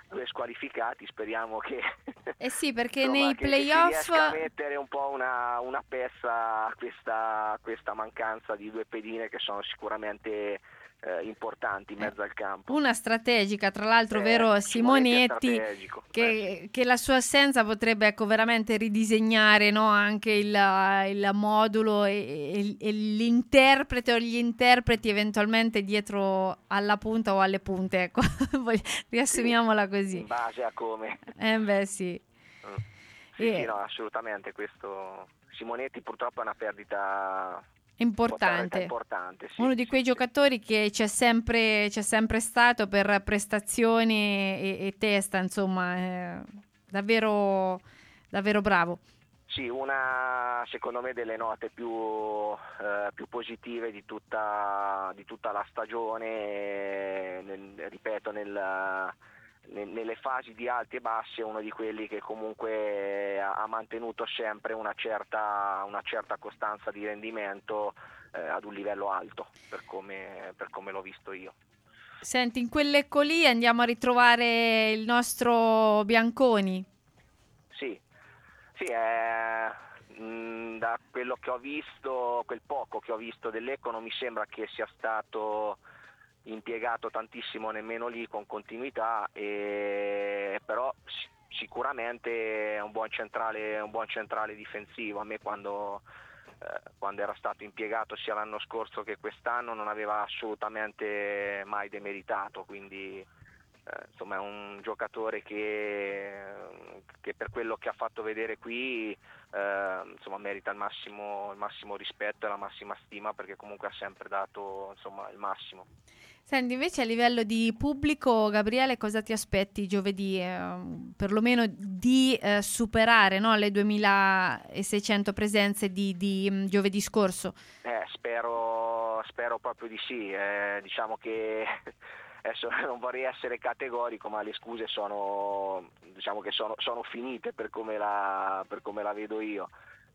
squalificati, speriamo che eh sì, perché insomma, nei che, playoff che si riesca a mettere un po' una, una pezza a questa, questa mancanza di due pedine che sono sicuramente eh, importanti in mezzo al campo. Una strategica, tra l'altro, Eh, vero Simonetti Simonetti, è strategico. che, Eh, che la sua assenza potrebbe ecco veramente ridisegnare, no, anche il, il modulo e, e- e l'interprete o gli interpreti eventualmente dietro alla punta o alle punte, ecco. Voglio- riassumiamola così. in base a come. Eh beh sì. Mm. Sì, E- sì, no, assolutamente. Questo Simonetti purtroppo è una perdita Importante. importante. Sì, Uno di sì, quei sì. giocatori che c'è sempre, c'è sempre stato per prestazioni e, e testa, insomma, è davvero, davvero bravo. Sì, una secondo me delle note più, eh, più positive di tutta, di tutta la stagione, eh, nel- ripeto, nel- nel- nelle fasi di alti e bassi è uno di quelli che comunque ha, ha mantenuto sempre una certa, una certa costanza di rendimento eh, ad un livello alto, per come, per come l'ho visto io. Senti, in quell'ecco lì andiamo a ritrovare il nostro Bianconi. Sì, sì, eh, mh, da quello che ho visto, quel poco che ho visto dell'Ecco non mi sembra che sia stato impiegato tantissimo nemmeno lì con continuità, e, però si- sicuramente è un buon centrale, un buon centrale difensivo. A me quando, eh, quando era stato impiegato sia l'anno scorso che quest'anno non aveva assolutamente mai demeritato, quindi Eh, insomma è un giocatore che, che per quello che ha fatto vedere qui eh, insomma merita il massimo, il massimo rispetto e la massima stima, perché comunque ha sempre dato insomma il massimo. Senti, invece a livello di pubblico, Gabriele, cosa ti aspetti giovedì? Eh, perlomeno di eh, superare, no, le duemilaseicento presenze di, di mm, giovedì scorso? Eh, spero, spero proprio di sì, eh, diciamo che adesso non vorrei essere categorico, ma le scuse sono, diciamo che sono, sono finite per come la, per come la vedo io.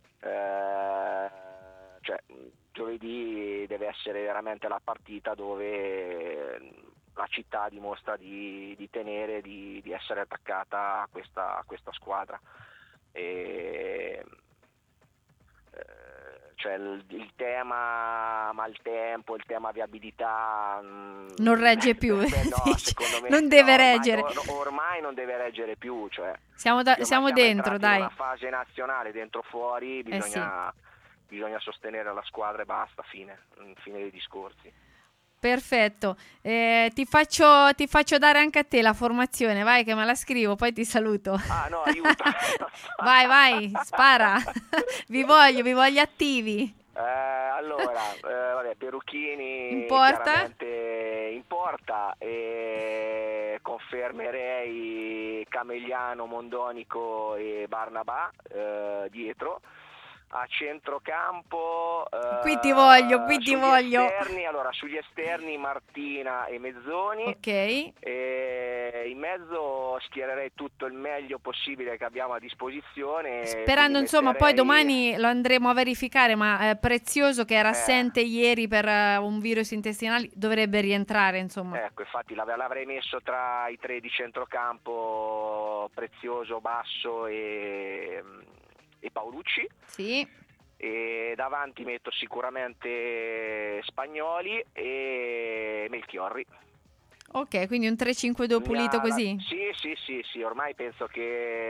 Eh, cioè, giovedì deve essere veramente la partita dove la città dimostra di, di tenere, di, di essere attaccata a questa, a questa squadra. E, cioè il, il tema maltempo, il tema viabilità non regge più, beh, no, dice. secondo me Non deve no, reggere. ormai, or- ormai non deve reggere più, cioè, Siamo, da- ormai siamo dentro, entrati dai. in una fase nazionale dentro fuori, bisogna, bisogna sostenere la squadra e basta, fine, fine dei discorsi. Perfetto, eh, ti faccio, ti faccio dare anche a te la formazione, vai che me la scrivo, poi ti saluto. Ah no, aiuto. Vai, vai, spara. Vi voglio, vi voglio attivi. Eh, allora, eh, vabbè, Perucchini In porta? chiaramente in porta, e confermerei Camegliano, Mondonico e Barnabà eh, dietro. A centrocampo eh, Qui ti voglio, qui ti sugli voglio. esterni, allora sugli esterni Martina e Mezzoni, Ok. e in mezzo schiererei tutto il meglio possibile che abbiamo a disposizione, Sperando quindi insomma poi metterei- domani lo andremo a verificare, ma eh, Prezioso che era Eh. assente ieri per eh, un virus intestinale dovrebbe rientrare insomma. Ecco, infatti l'av- l'avrei messo tra i tre di centrocampo, Prezioso, Basso e, e Paolucci. Sì. E davanti metto sicuramente Spagnoli e Melchiorri. Ok, quindi un tre cinque due pulito Mi ha- così. Sì, sì, sì, sì, ormai penso che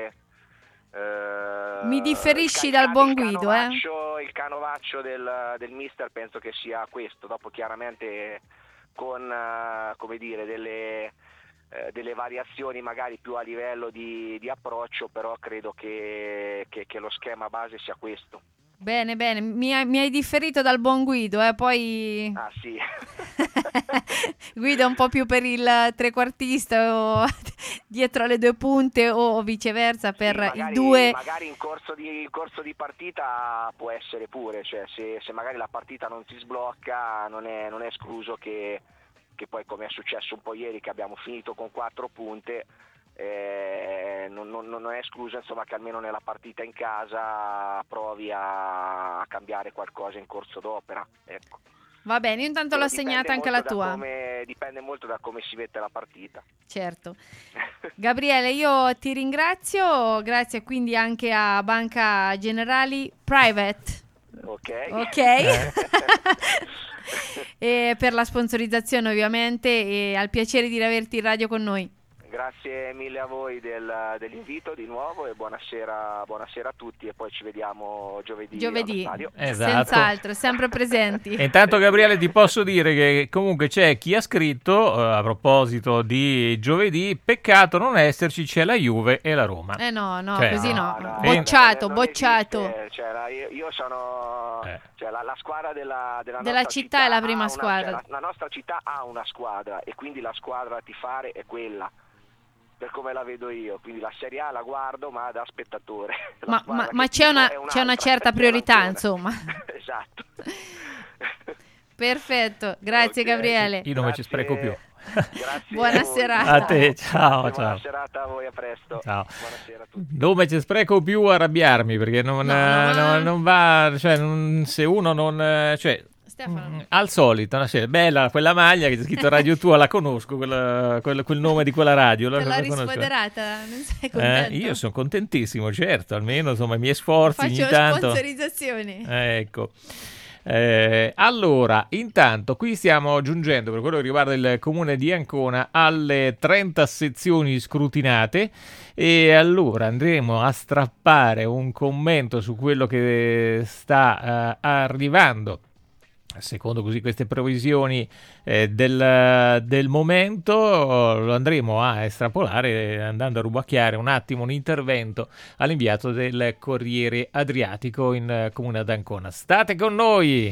eh, Mi differisci il dal ca- buon il Guido, eh? canovaccio- il canovaccio del, del mister penso che sia questo, dopo chiaramente con eh, come dire delle eh, delle variazioni magari più a livello di, di approccio, però credo che, che, che lo schema base sia questo. Bene, bene, mi, hai- mi hai differito dal buon Guido, eh? Poi Ah sì. Guido è un po' più per il trequartista o dietro alle due punte o viceversa per Sì, magari, i due. magari in corso di in corso di partita può essere pure, cioè se, se magari la partita non si sblocca non è, non è escluso che, che poi, come è successo un po' ieri, che abbiamo finito con quattro punte, eh, non, non, non è escluso insomma che almeno nella partita in casa provi a, a cambiare qualcosa in corso d'opera, ecco. Va bene, io intanto l'ho segnata anche la tua. Come, dipende molto da come si mette la partita. Certo. Gabriele, io ti ringrazio, grazie quindi anche a Banca Generali Private. Ok. Ok. E per la sponsorizzazione ovviamente, e al piacere di averti in radio con noi. Grazie mille a voi del, dell'invito di nuovo e buonasera, buonasera a tutti, e poi ci vediamo giovedì. Giovedì, esatto. Senz'altro, sempre presenti. E intanto Gabriele ti posso dire che comunque c'è chi ha scritto, uh, a proposito di giovedì, peccato non esserci, c'è la Juve e la Roma. Eh no, no, cioè, così no, no, no bocciato, non bocciato. Esiste, cioè, la, io, io sono eh. cioè, la, la squadra della, della, della nostra città è la prima una, squadra. Cioè, la, la nostra città ha una squadra e quindi la squadra da tifare è quella, per come la vedo io, quindi la Serie A la guardo ma da spettatore. Ma, ma, ma c'è, una, c'è una certa priorità, insomma. Esatto. Perfetto, grazie okay. Gabriele. Io non mi ci spreco più. Grazie. Buona serata. A te, ciao, buona ciao. Buona serata a voi, a presto. Ciao. Buonasera a tutti. Non mi ci spreco più a arrabbiarmi, perché non, no, no, no, ma... non va, cioè non, se uno non, cioè Stefano. al solito, no? Cioè, bella quella maglia che c'è scritto Radio Tua, la conosco, quella, quella, quel nome di quella radio. Te l'ha la risfoderata, non sei contento? Eh, io sono contentissimo, certo, almeno insomma i miei sforzi Faccio ogni tanto. sponsorizzazioni. Eh, ecco. Eh, allora, intanto qui stiamo giungendo, per quello che riguarda il comune di Ancona, alle trenta sezioni scrutinate, e allora andremo a strappare un commento su quello che sta uh, arrivando secondo così queste previsioni eh, del, del momento. Lo andremo a estrapolare andando a rubacchiare un attimo un intervento all'inviato del Corriere Adriatico in uh, comune ad Ancona. State con noi!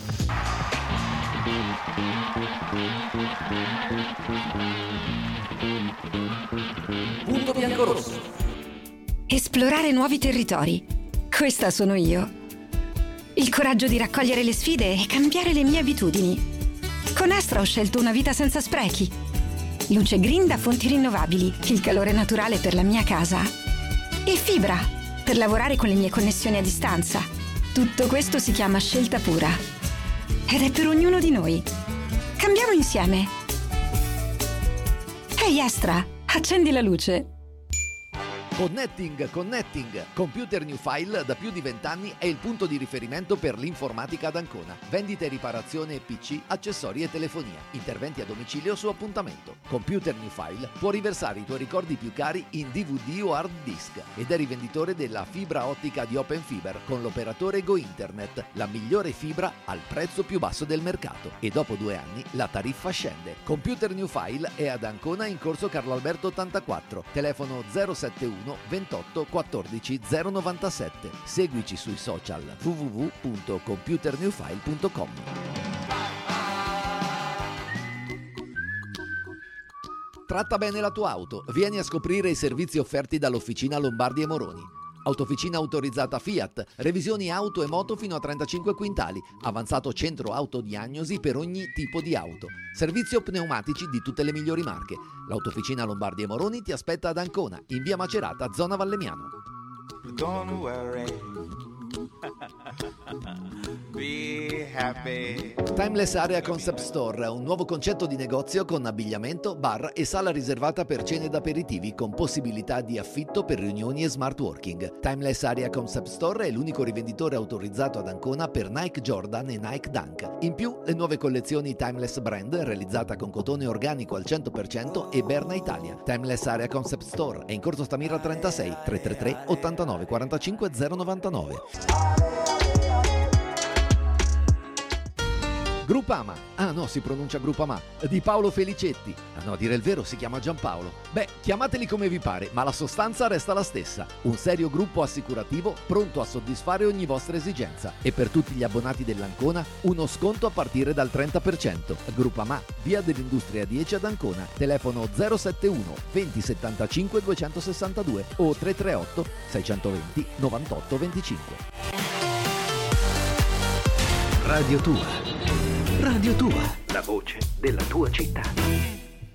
Punto bianco-rosso. Esplorare nuovi territori. Questa sono io. Il coraggio di raccogliere le sfide e cambiare le mie abitudini. Con Astra ho scelto una vita senza sprechi. Luce green da fonti rinnovabili, il calore naturale per la mia casa. E fibra, per lavorare con le mie connessioni a distanza. Tutto questo si chiama scelta pura. Ed è per ognuno di noi. Cambiamo insieme. Ehi Astra, accendi la luce. Connecting, Connecting. Computer New File da più di vent'anni è il punto di riferimento per l'informatica ad Ancona. Vendita e riparazione P C, accessori e telefonia. Interventi a domicilio su appuntamento. Computer New File può riversare i tuoi ricordi più cari in D V D o hard disk ed è rivenditore della fibra ottica di Open Fiber con l'operatore Go Internet, la migliore fibra al prezzo più basso del mercato. E dopo due anni la tariffa scende. Computer New File è ad Ancona in corso Carlo Alberto ottantaquattro, telefono zero settantuno ventotto quattordici zero novantasette. Seguici sui social w w w punto computer new file punto com. Tratta bene la tua auto. Vieni a scoprire i servizi offerti dall'Officina Lombardi e Moroni. Autofficina autorizzata Fiat, revisioni auto e moto fino a trentacinque quintali, avanzato centro autodiagnosi per ogni tipo di auto, servizio pneumatici di tutte le migliori marche. L'Autofficina Lombardi e Moroni ti aspetta ad Ancona, in via Macerata, zona Vallemiano. Don't worry. Be happy. Timeless Area Concept Store, un nuovo concetto di negozio con abbigliamento, bar e sala riservata per cene ed aperitivi con possibilità di affitto per riunioni e smart working. Timeless Area Concept Store è l'unico rivenditore autorizzato ad Ancona per Nike Jordan e Nike Dunk. In più, le nuove collezioni Timeless Brand, realizzata con cotone organico al cento per cento e Berna Italia. Timeless Area Concept Store è in corso Stamira trentasei, tre tre tre ottantanove quarantacinque zero novantanove. Groupama, ah no, si pronuncia Groupama, di Paolo Felicetti. Ah no, a dire il vero si chiama Giampaolo. Beh, chiamateli come vi pare, ma la sostanza resta la stessa. Un serio gruppo assicurativo pronto a soddisfare ogni vostra esigenza. E per tutti gli abbonati dell'Ancona, uno sconto a partire dal trenta per cento. Groupama, via dell'Industria dieci ad Ancona, telefono zero settantuno venti settantacinque duecentosessantadue o tre tre otto sei venti novantotto venticinque. Radio Tua. Radio Tua, la voce della tua città.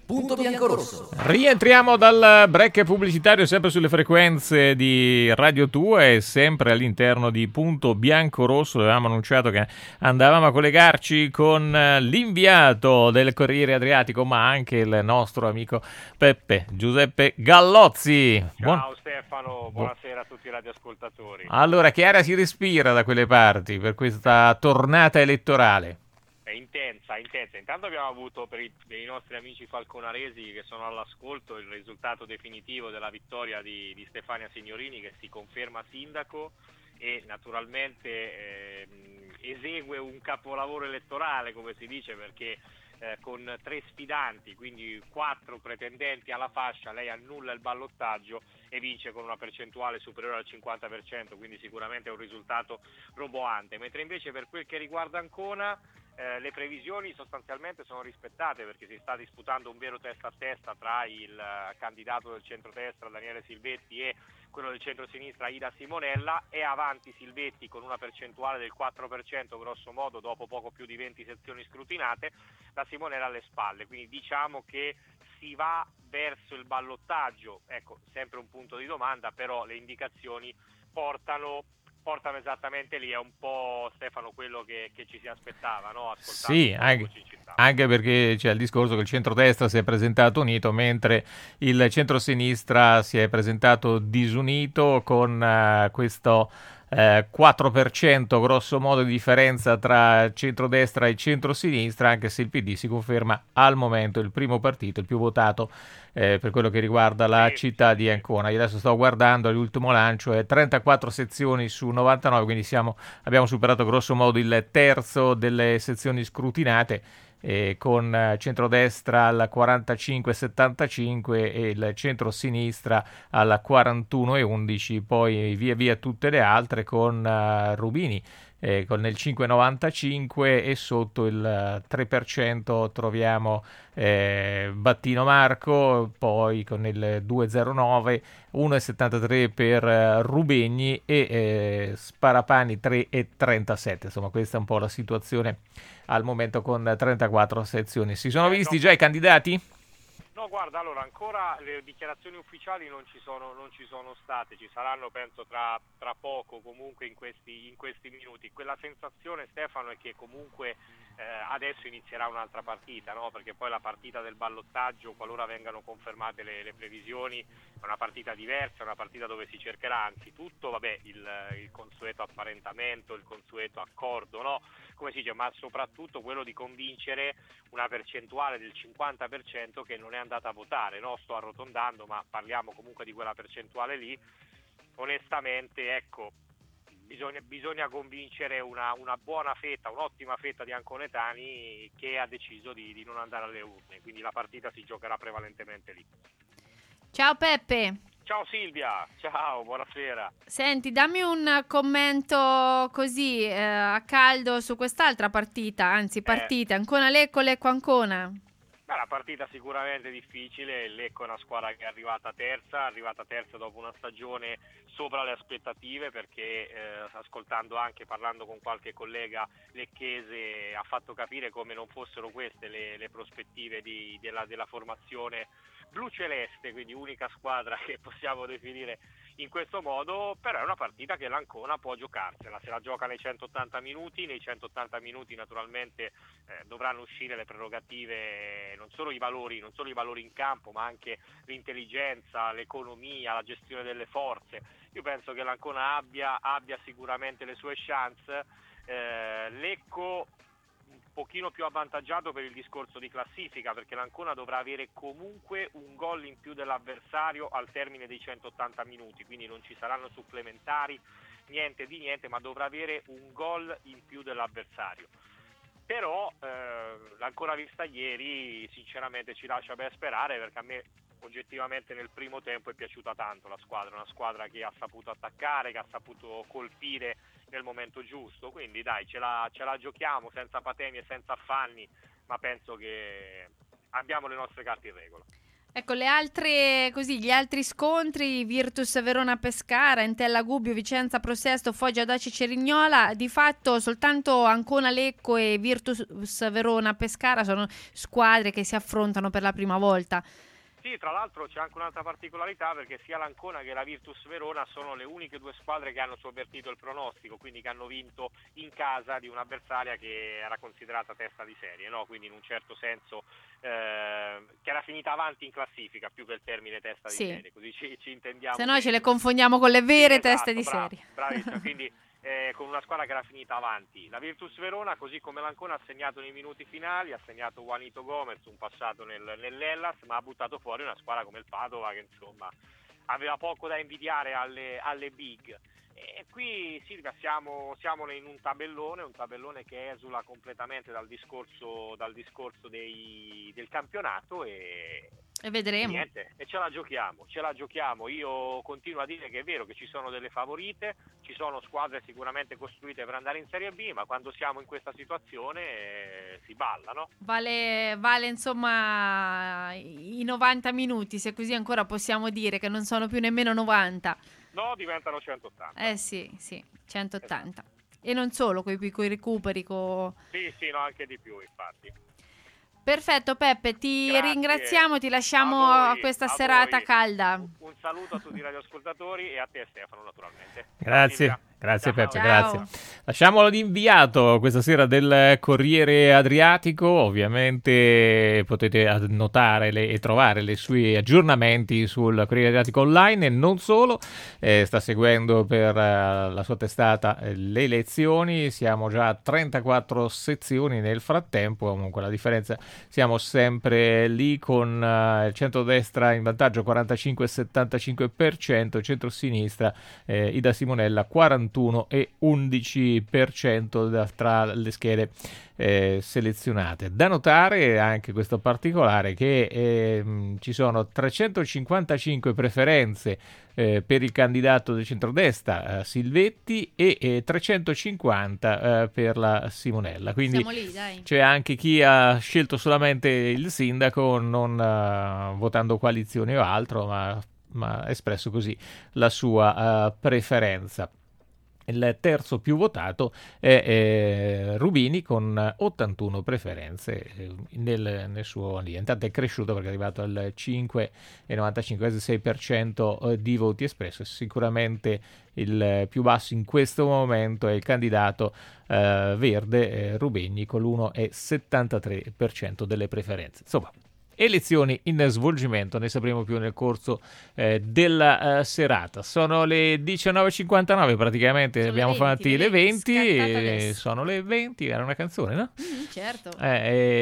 Punto Biancorosso. Rientriamo dal break pubblicitario sempre sulle frequenze di Radio Tua e sempre all'interno di Punto Biancorosso. Avevamo annunciato che andavamo a collegarci con l'inviato del Corriere Adriatico, ma anche il nostro amico Peppe Giuseppe Gallozzi. Ciao Buon... Stefano, buonasera a tutti i radioascoltatori. Allora, che aria si respira da quelle parti per questa tornata elettorale? È intensa, intensa. Intanto abbiamo avuto per i, per i nostri amici falconaresi che sono all'ascolto il risultato definitivo della vittoria di, di Stefania Signorini, che si conferma sindaco e naturalmente eh, esegue un capolavoro elettorale, come si dice, perché eh, con tre sfidanti, quindi quattro pretendenti alla fascia, lei annulla il ballottaggio e vince con una percentuale superiore al cinquanta per cento, quindi sicuramente è un risultato roboante. Mentre invece per quel che riguarda Ancona, Eh, le previsioni sostanzialmente sono rispettate, perché si sta disputando un vero testa a testa tra il uh, candidato del centrodestra Daniele Silvetti e quello del centrosinistra Ida Simonella. È avanti Silvetti con una percentuale del quattro per cento grosso modo dopo poco più di venti sezioni scrutinate, la Simonella alle spalle, quindi diciamo che si va verso il ballottaggio. Ecco, sempre un punto di domanda, però le indicazioni portano portano esattamente lì. È un po', Stefano, quello che, che ci si aspettava, no? Sì, anche, anche perché c'è il discorso che il centrodestra si è presentato unito, mentre il centrosinistra si è presentato disunito, con uh, questo uh, quattro per cento grosso modo di differenza tra centrodestra e centrosinistra, anche se il P D si conferma al momento il primo partito, il più votato Eh, per quello che riguarda la città di Ancona. Io adesso sto guardando l'ultimo lancio, è trentaquattro sezioni su novantanove, quindi siamo, abbiamo superato grosso modo il terzo delle sezioni scrutinate, eh, con eh, centrodestra al quarantacinque virgola settantacinque e il centrosinistra al quarantuno virgola undici, poi via via tutte le altre con uh, Rubini Eh, con il cinque virgola novantacinque e sotto il tre per cento troviamo eh, Battino Marco, poi con il due virgola zero nove, uno virgola settantatré per eh, Rubegni e eh, Sparapani tre virgola trentasette. Insomma, questa è un po' la situazione al momento con trentaquattro sezioni. Si sono visti già i candidati? No, guarda, allora ancora le dichiarazioni ufficiali non ci sono, non ci sono state, ci saranno penso tra, tra poco, comunque in questi, in questi minuti. Quella sensazione, Stefano, è che comunque eh, adesso inizierà un'altra partita, no? Perché poi la partita del ballottaggio, qualora vengano confermate le, le previsioni, è una partita diversa, è una partita dove si cercherà anzitutto vabbè, il, il consueto apparentamento, il consueto accordo, no? Come si dice, ma soprattutto quello di convincere una percentuale del cinquanta per cento che non è andata a votare, no? Sto arrotondando, ma parliamo comunque di quella percentuale lì. Onestamente, ecco, bisogna, bisogna convincere una, una buona fetta, un'ottima fetta di anconetani che ha deciso di, di non andare alle urne, quindi la partita si giocherà prevalentemente lì. Ciao Peppe. Ciao Silvia, ciao, buonasera. Senti, dammi un commento così eh, a caldo su quest'altra partita, anzi partita, eh. Ancona-Lecco, Lecco-Ancona. Beh, la partita sicuramente difficile, il Lecco è una squadra che è arrivata terza, è arrivata terza dopo una stagione sopra le aspettative, perché eh, ascoltando anche, parlando con qualche collega lecchese, ha fatto capire come non fossero queste le, le prospettive di, della, della formazione blu-celeste, quindi unica squadra che possiamo definire in questo modo, però è una partita che l'Ancona può giocarsela, se la gioca nei centottanta minuti, nei centottanta minuti naturalmente eh, dovranno uscire le prerogative, non solo i valori, non solo i valori in campo, ma anche l'intelligenza, l'economia, la gestione delle forze. Io penso che l'Ancona abbia, abbia sicuramente le sue chance, eh, Lecco un pochino più avvantaggiato per il discorso di classifica, perché l'Ancona dovrà avere comunque un gol in più dell'avversario al termine dei centottanta minuti, quindi non ci saranno supplementari, niente di niente, ma dovrà avere un gol in più dell'avversario. Però eh, l'Ancona vista ieri sinceramente ci lascia ben sperare, perché a me oggettivamente nel primo tempo è piaciuta tanto la squadra, una squadra che ha saputo attaccare, che ha saputo colpire nel momento giusto, quindi dai, ce la, ce la giochiamo senza patemi e senza affanni, ma penso che abbiamo le nostre carte in regola. Ecco, le altre, così, gli altri scontri, Virtus Verona Pescara, Entella Gubbio, Vicenza Prosesto, Foggia Audace Cerignola, di fatto soltanto Ancona Lecco e Virtus Verona Pescara sono squadre che si affrontano per la prima volta. Sì, tra l'altro c'è anche un'altra particolarità, perché sia l'Ancona che la Virtus Verona sono le uniche due squadre che hanno sovvertito il pronostico, quindi che hanno vinto in casa di un'avversaria che era considerata testa di serie, no? Quindi in un certo senso eh, che era finita avanti in classifica più che il termine testa Sì. di serie, così ci, ci intendiamo. Se no ce bene. le confondiamo con le vere Esatto, teste di bravo, serie. Bravissimo, quindi eh, con una squadra che era finita avanti. La Virtus Verona, così come l'Ancona, ha segnato nei minuti finali, ha segnato Juanito Gomez, un passato nel, nell'Hellas, ma ha buttato fuori una squadra come il Padova che insomma aveva poco da invidiare alle, alle big. E qui Silvia siamo, siamo in un tabellone, un tabellone che esula completamente dal discorso, dal discorso dei, del campionato e, E vedremo. niente, e ce la giochiamo, ce la giochiamo. Io continuo a dire che è vero che ci sono delle favorite, ci sono squadre sicuramente costruite per andare in Serie B, ma quando siamo in questa situazione eh, si balla, no? Vale, vale insomma i novanta minuti, se così ancora possiamo dire che non sono più nemmeno novanta. No, diventano centottanta. Eh sì, sì, centottanta. E non solo, coi piccoli recuperi. Co... Sì, sì, no, anche di più, infatti. Perfetto Peppe, ti Grazie. ringraziamo, ti lasciamo A a, voi, questa a serata voi. calda. Un saluto a tutti i radioascoltatori e a te Stefano naturalmente. Grazie, Silvia. grazie Ciao. Peppe, Ciao. grazie. Lasciamolo di inviato questa sera del Corriere Adriatico, ovviamente potete notare le, e trovare i suoi aggiornamenti sul Corriere Adriatico online e non solo, eh, sta seguendo per uh, la sua testata eh, le elezioni, siamo già a trentaquattro sezioni nel frattempo, comunque la differenza siamo sempre lì con uh, il centrodestra in vantaggio quarantacinque virgola settantacinque per cento, il centrosinistra eh, Ida Simonella quarantuno virgola undici per cento da, tra le schede eh, selezionate. Da notare anche questo particolare che eh, ci sono trecentocinquantacinque preferenze eh, per il candidato del centrodestra eh, Silvetti e eh, trecentocinquanta eh, per la Simonella, quindi Siamo lì, dai. c'è anche chi ha scelto solamente il sindaco non uh, votando coalizione o altro, ma ma ha espresso così la sua uh, preferenza. Il terzo più votato è eh, Rubini con ottantuno preferenze eh, nel, nel suo lì. Intanto è cresciuto perché è arrivato al cinque virgola novantacinque, quasi sei per cento di voti espresso. Sicuramente il più basso in questo momento è il candidato eh, verde eh, Rubini con l'uno virgola settantatré per cento delle preferenze. Insomma, elezioni in svolgimento, ne sapremo più nel corso eh, della uh, serata. Sono le diciannove e cinquantanove praticamente, Sono abbiamo le venti, fatti le le venti, venti, scattata e adesso. sono le venti, era una canzone, no? Mm, certo. Eh,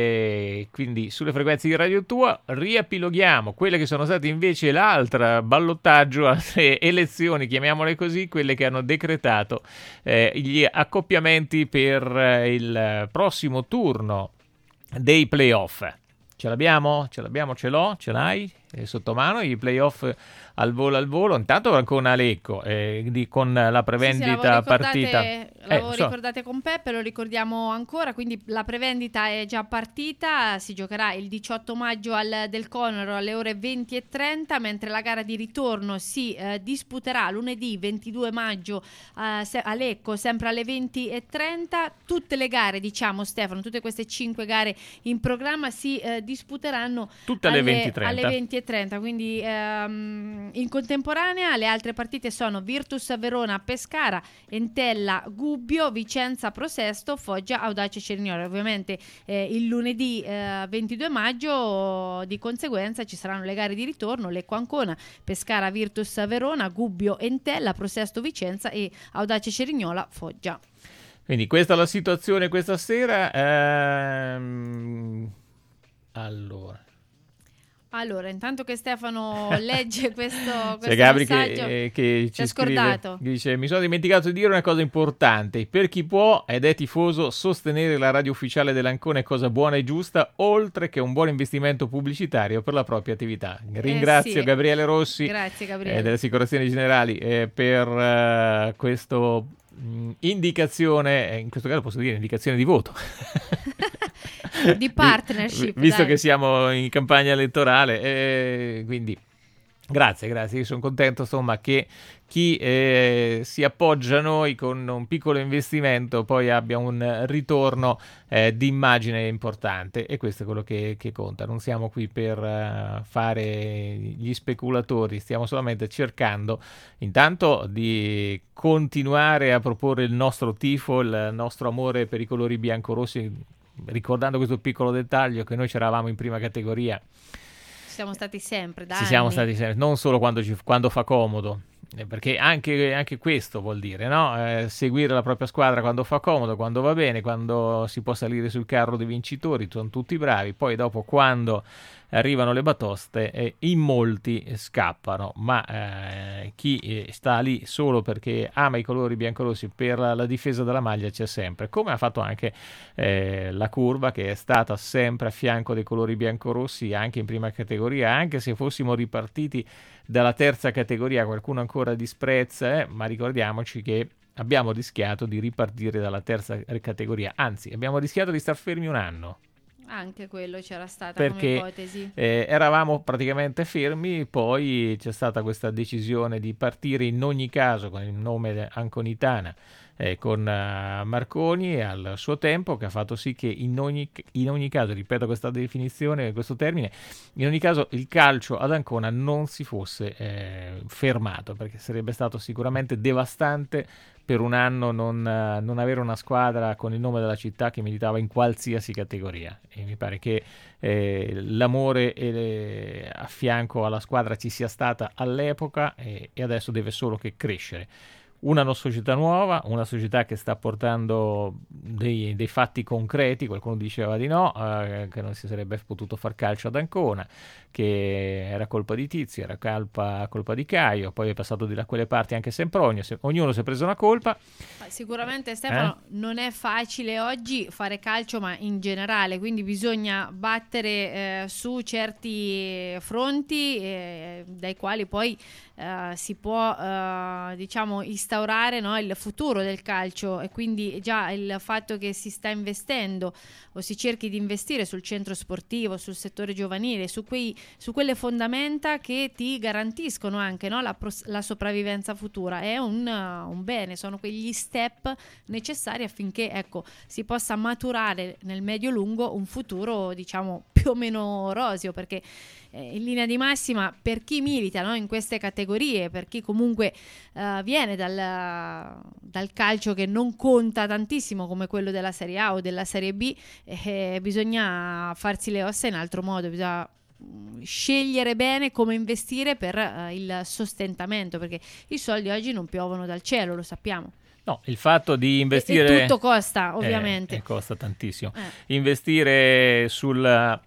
eh, quindi sulle frequenze di Radio Tua riepiloghiamo quelle che sono state invece l'altra ballottaggio alle elezioni, chiamiamole così, quelle che hanno decretato eh, gli accoppiamenti per eh, il prossimo turno dei playoff. Ce l'abbiamo? Ce l'abbiamo? Ce l'ho? Ce l'hai? È sotto mano i playoff al volo al volo. Intanto ancora Lecco eh, di, con la prevendita sì, sì, partita. L'avevo Eh, so. ricordate con Peppe, lo ricordiamo ancora, quindi la prevendita è già partita, si giocherà il diciotto maggio al Del Conero alle ore venti e trenta, mentre la gara di ritorno si eh, disputerà lunedì ventidue maggio eh, se- a Lecco, sempre alle venti e trenta. Tutte le gare, diciamo Stefano, tutte queste cinque gare in programma si eh, disputeranno Tutte alle venti e trenta. alle venti e trenta, quindi ehm, in contemporanea. Le altre partite sono Virtus Verona Pescara, Entella Gubbio, Vicenza Prosesto, Foggia Audace Cerignola. Ovviamente eh, il lunedì eh, ventidue maggio di conseguenza ci saranno le gare di ritorno: Lecco Ancona, Pescara Virtus Verona, Gubbio Entella, Prosesto Vicenza e Audace Cerignola Foggia. Quindi questa è la situazione questa sera. Ehm... Allora. Allora, intanto che Stefano legge questo, questo C'è Gabri messaggio, che, eh, che ci si è scrive, scordato. che dice: mi sono dimenticato di dire una cosa importante, per chi può ed è tifoso sostenere la radio ufficiale dell'Ancona è cosa buona e giusta, oltre che un buon investimento pubblicitario per la propria attività. Ringrazio sì. Gabriele Rossi Grazie, Gabriele. eh, delle Assicurazioni Generali eh, per eh, questo mh, indicazione, eh, in questo caso posso dire indicazione di voto. di partnership. Visto dai. che siamo in campagna elettorale, eh, quindi grazie, grazie. Io sono contento insomma che chi eh, si appoggia a noi con un piccolo investimento poi abbia un ritorno eh, di immagine importante, e questo è quello che, che conta. Non siamo qui per uh, fare gli speculatori, stiamo solamente cercando intanto di continuare a proporre il nostro tifo, il nostro amore per i colori biancorossi, ricordando questo piccolo dettaglio che noi c'eravamo in prima categoria. Siamo stati sempre, da Ci anni. siamo stati sempre, non solo quando, ci, quando fa comodo, eh, perché anche, anche questo vuol dire, no? Eh, seguire la propria squadra quando fa comodo, quando va bene, quando si può salire sul carro dei vincitori, sono tutti bravi. Poi dopo, quando arrivano le batoste, eh, in molti scappano, ma eh, chi eh, sta lì solo perché ama i colori biancorossi, per la, la difesa della maglia, c'è sempre, come ha fatto anche eh, la Curva, che è stata sempre a fianco dei colori biancorossi anche in prima categoria, anche se fossimo ripartiti dalla terza categoria. Qualcuno ancora disprezza, eh, ma ricordiamoci che abbiamo rischiato di ripartire dalla terza categoria, anzi abbiamo rischiato di star fermi un anno. Anche quello c'era stata Perché come ipotesi. eh, eravamo praticamente fermi, poi c'è stata questa decisione di partire in ogni caso con il nome Anconitana, eh, con uh, Marconi al suo tempo, che ha fatto sì che in ogni, in ogni caso, ripeto questa definizione, questo termine, in ogni caso il calcio ad Ancona non si fosse eh, fermato, perché sarebbe stato sicuramente devastante per un anno non, uh, non avere una squadra con il nome della città che militava in qualsiasi categoria, e mi pare che eh, l'amore eh, a fianco alla squadra ci sia stata all'epoca, e, e adesso deve solo che crescere. Una no società nuova, una società che sta portando dei, dei fatti concreti. Qualcuno diceva di no, eh, che non si sarebbe potuto far calcio ad Ancona, che era colpa di Tizio, era colpa, colpa di Caio, poi è passato di da quelle parti anche Sempronio, se, ognuno si è preso una colpa. Sicuramente, Stefano, eh? non è facile oggi fare calcio, ma in generale, quindi bisogna battere eh, su certi fronti eh, dai quali poi eh, si può eh, diciamo instaurare, no, il futuro del calcio, e quindi già il fatto che si sta investendo o si cerchi di investire sul centro sportivo, sul settore giovanile, su, quei, su quelle fondamenta che ti garantiscono anche, no, la, pros- la sopravvivenza futura, è un, uh, un bene, sono quegli step necessari affinché, ecco, si possa maturare nel medio-lungo un futuro, diciamo, più o meno roseo, perché eh, in linea di massima, per chi milita, no, in queste categorie, per chi comunque uh, viene dal, dal calcio che non conta tantissimo come quello della Serie A o della Serie B, eh, bisogna farsi le ossa in altro modo, bisogna scegliere bene come investire per uh, il sostentamento, perché i soldi oggi non piovono dal cielo, lo sappiamo. No, il fatto di investire... E tutto costa, ovviamente. Eh, costa tantissimo. Eh. Investire sul,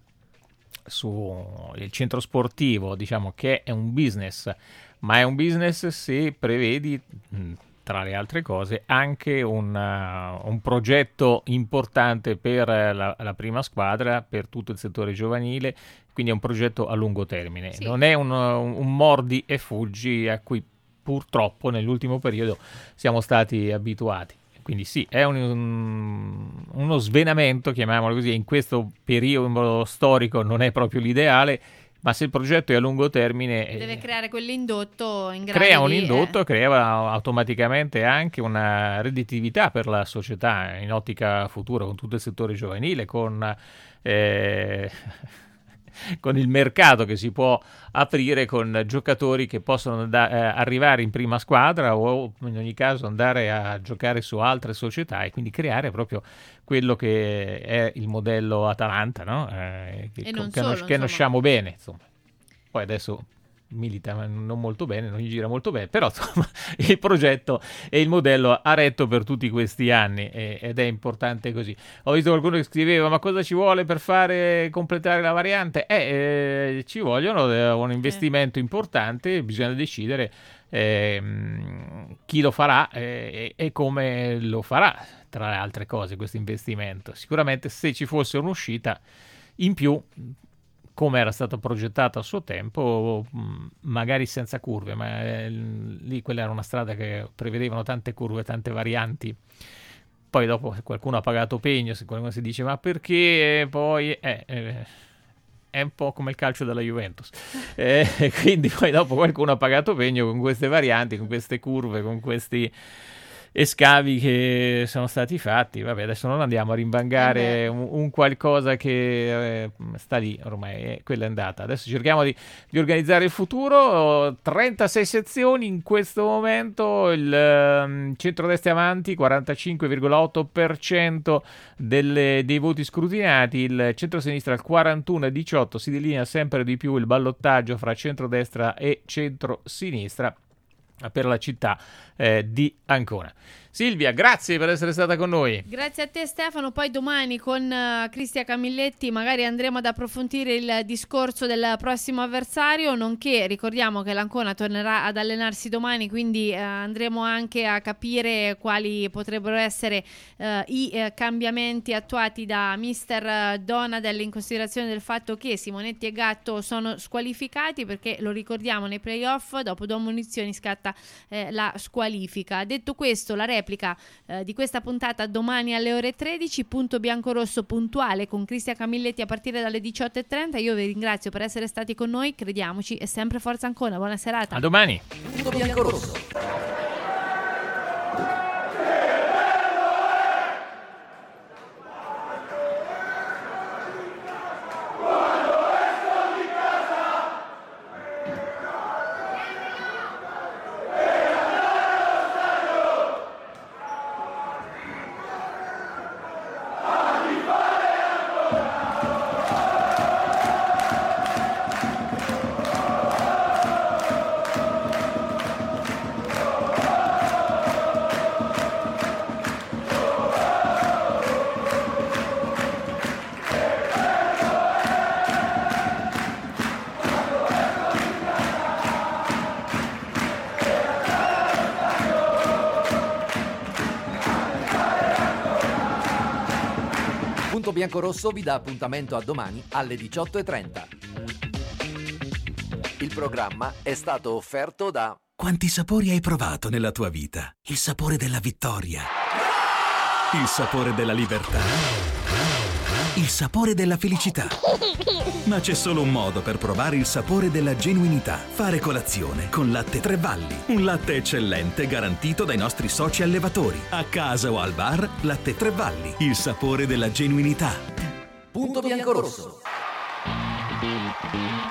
sul centro sportivo, diciamo che è un business, ma è un business se prevedi, tra le altre cose, anche un, uh, un progetto importante per la, la prima squadra, per tutto il settore giovanile, quindi è un progetto a lungo termine. Sì. Non è un, un mordi e fuggi a cui purtroppo nell'ultimo periodo siamo stati abituati. Quindi sì, è un, un, uno svenamento, chiamiamolo così, in questo periodo storico non è proprio l'ideale, ma se il progetto è a lungo termine... Deve creare quell'indotto in grado Crea un di, indotto, eh. crea automaticamente anche una redditività per la società in ottica futura, con tutto il settore giovanile, con... Eh, con il mercato che si può aprire, con giocatori che possono da, eh, arrivare in prima squadra o in ogni caso andare a giocare su altre società, e quindi creare proprio quello che è il modello Atalanta, no? Eh, che, e non che, solo, nos- che conosciamo bene, insomma. Poi adesso milita non molto bene, non gli gira molto bene, però insomma il progetto e il modello ha retto per tutti questi anni, e, ed è importante così. Ho visto qualcuno che scriveva: ma cosa ci vuole per fare completare la variante? Eh, eh, ci vogliono eh, un investimento eh. importante, bisogna decidere eh, chi lo farà eh, e come lo farà, tra le altre cose, questo investimento. Sicuramente se ci fosse un'uscita in più, come era stato progettato a suo tempo, magari senza curve, ma eh, lì quella era una strada che prevedevano tante curve, tante varianti, poi dopo se qualcuno ha pagato pegno, se qualcuno si dice ma perché poi... Eh, eh, è un po' come il calcio della Juventus, eh, quindi poi dopo qualcuno ha pagato pegno con queste varianti, con queste curve, con questi e scavi che sono stati fatti. Vabbè, adesso non andiamo a rimbangare un, un qualcosa che eh, sta lì ormai, eh, quella è andata. Adesso cerchiamo di, di organizzare il futuro. trentasei sezioni in questo momento, il um, centrodestra avanti quarantacinque virgola otto per cento delle, dei voti scrutinati, il centrosinistra al quarantuno virgola diciotto, si delinea sempre di più il ballottaggio fra centrodestra e centrosinistra per la città eh, di Ancona. Silvia, grazie per essere stata con noi. Grazie a te Stefano, poi domani con uh, Cristian Camilletti magari andremo ad approfondire il discorso del prossimo avversario, nonché ricordiamo che l'Ancona tornerà ad allenarsi domani, quindi uh, andremo anche a capire quali potrebbero essere uh, i uh, cambiamenti attuati da mister Donadel in considerazione del fatto che Simonetti e Gatto sono squalificati, perché lo ricordiamo nei playoff dopo due munizioni scatta eh, la squalifica. Detto questo, la replica eh, di questa puntata domani alle ore tredici, punto biancorosso puntuale con Cristian Camilletti a partire dalle diciotto e trenta. Io vi ringrazio per essere stati con noi, crediamoci e sempre Forza Ancona. Buona serata. A domani. Punto biancorosso. Punto Biancorosso vi dà appuntamento a domani alle diciotto e trenta. Il programma è stato offerto da... Quanti sapori hai provato nella tua vita? Il sapore della vittoria, il sapore della libertà, il sapore della felicità. Ma c'è solo un modo per provare il sapore della genuinità: fare colazione con Latte Tre Valli. Un latte eccellente garantito dai nostri soci allevatori. A casa o al bar, Latte Tre Valli, il sapore della genuinità. Punto Biancorosso.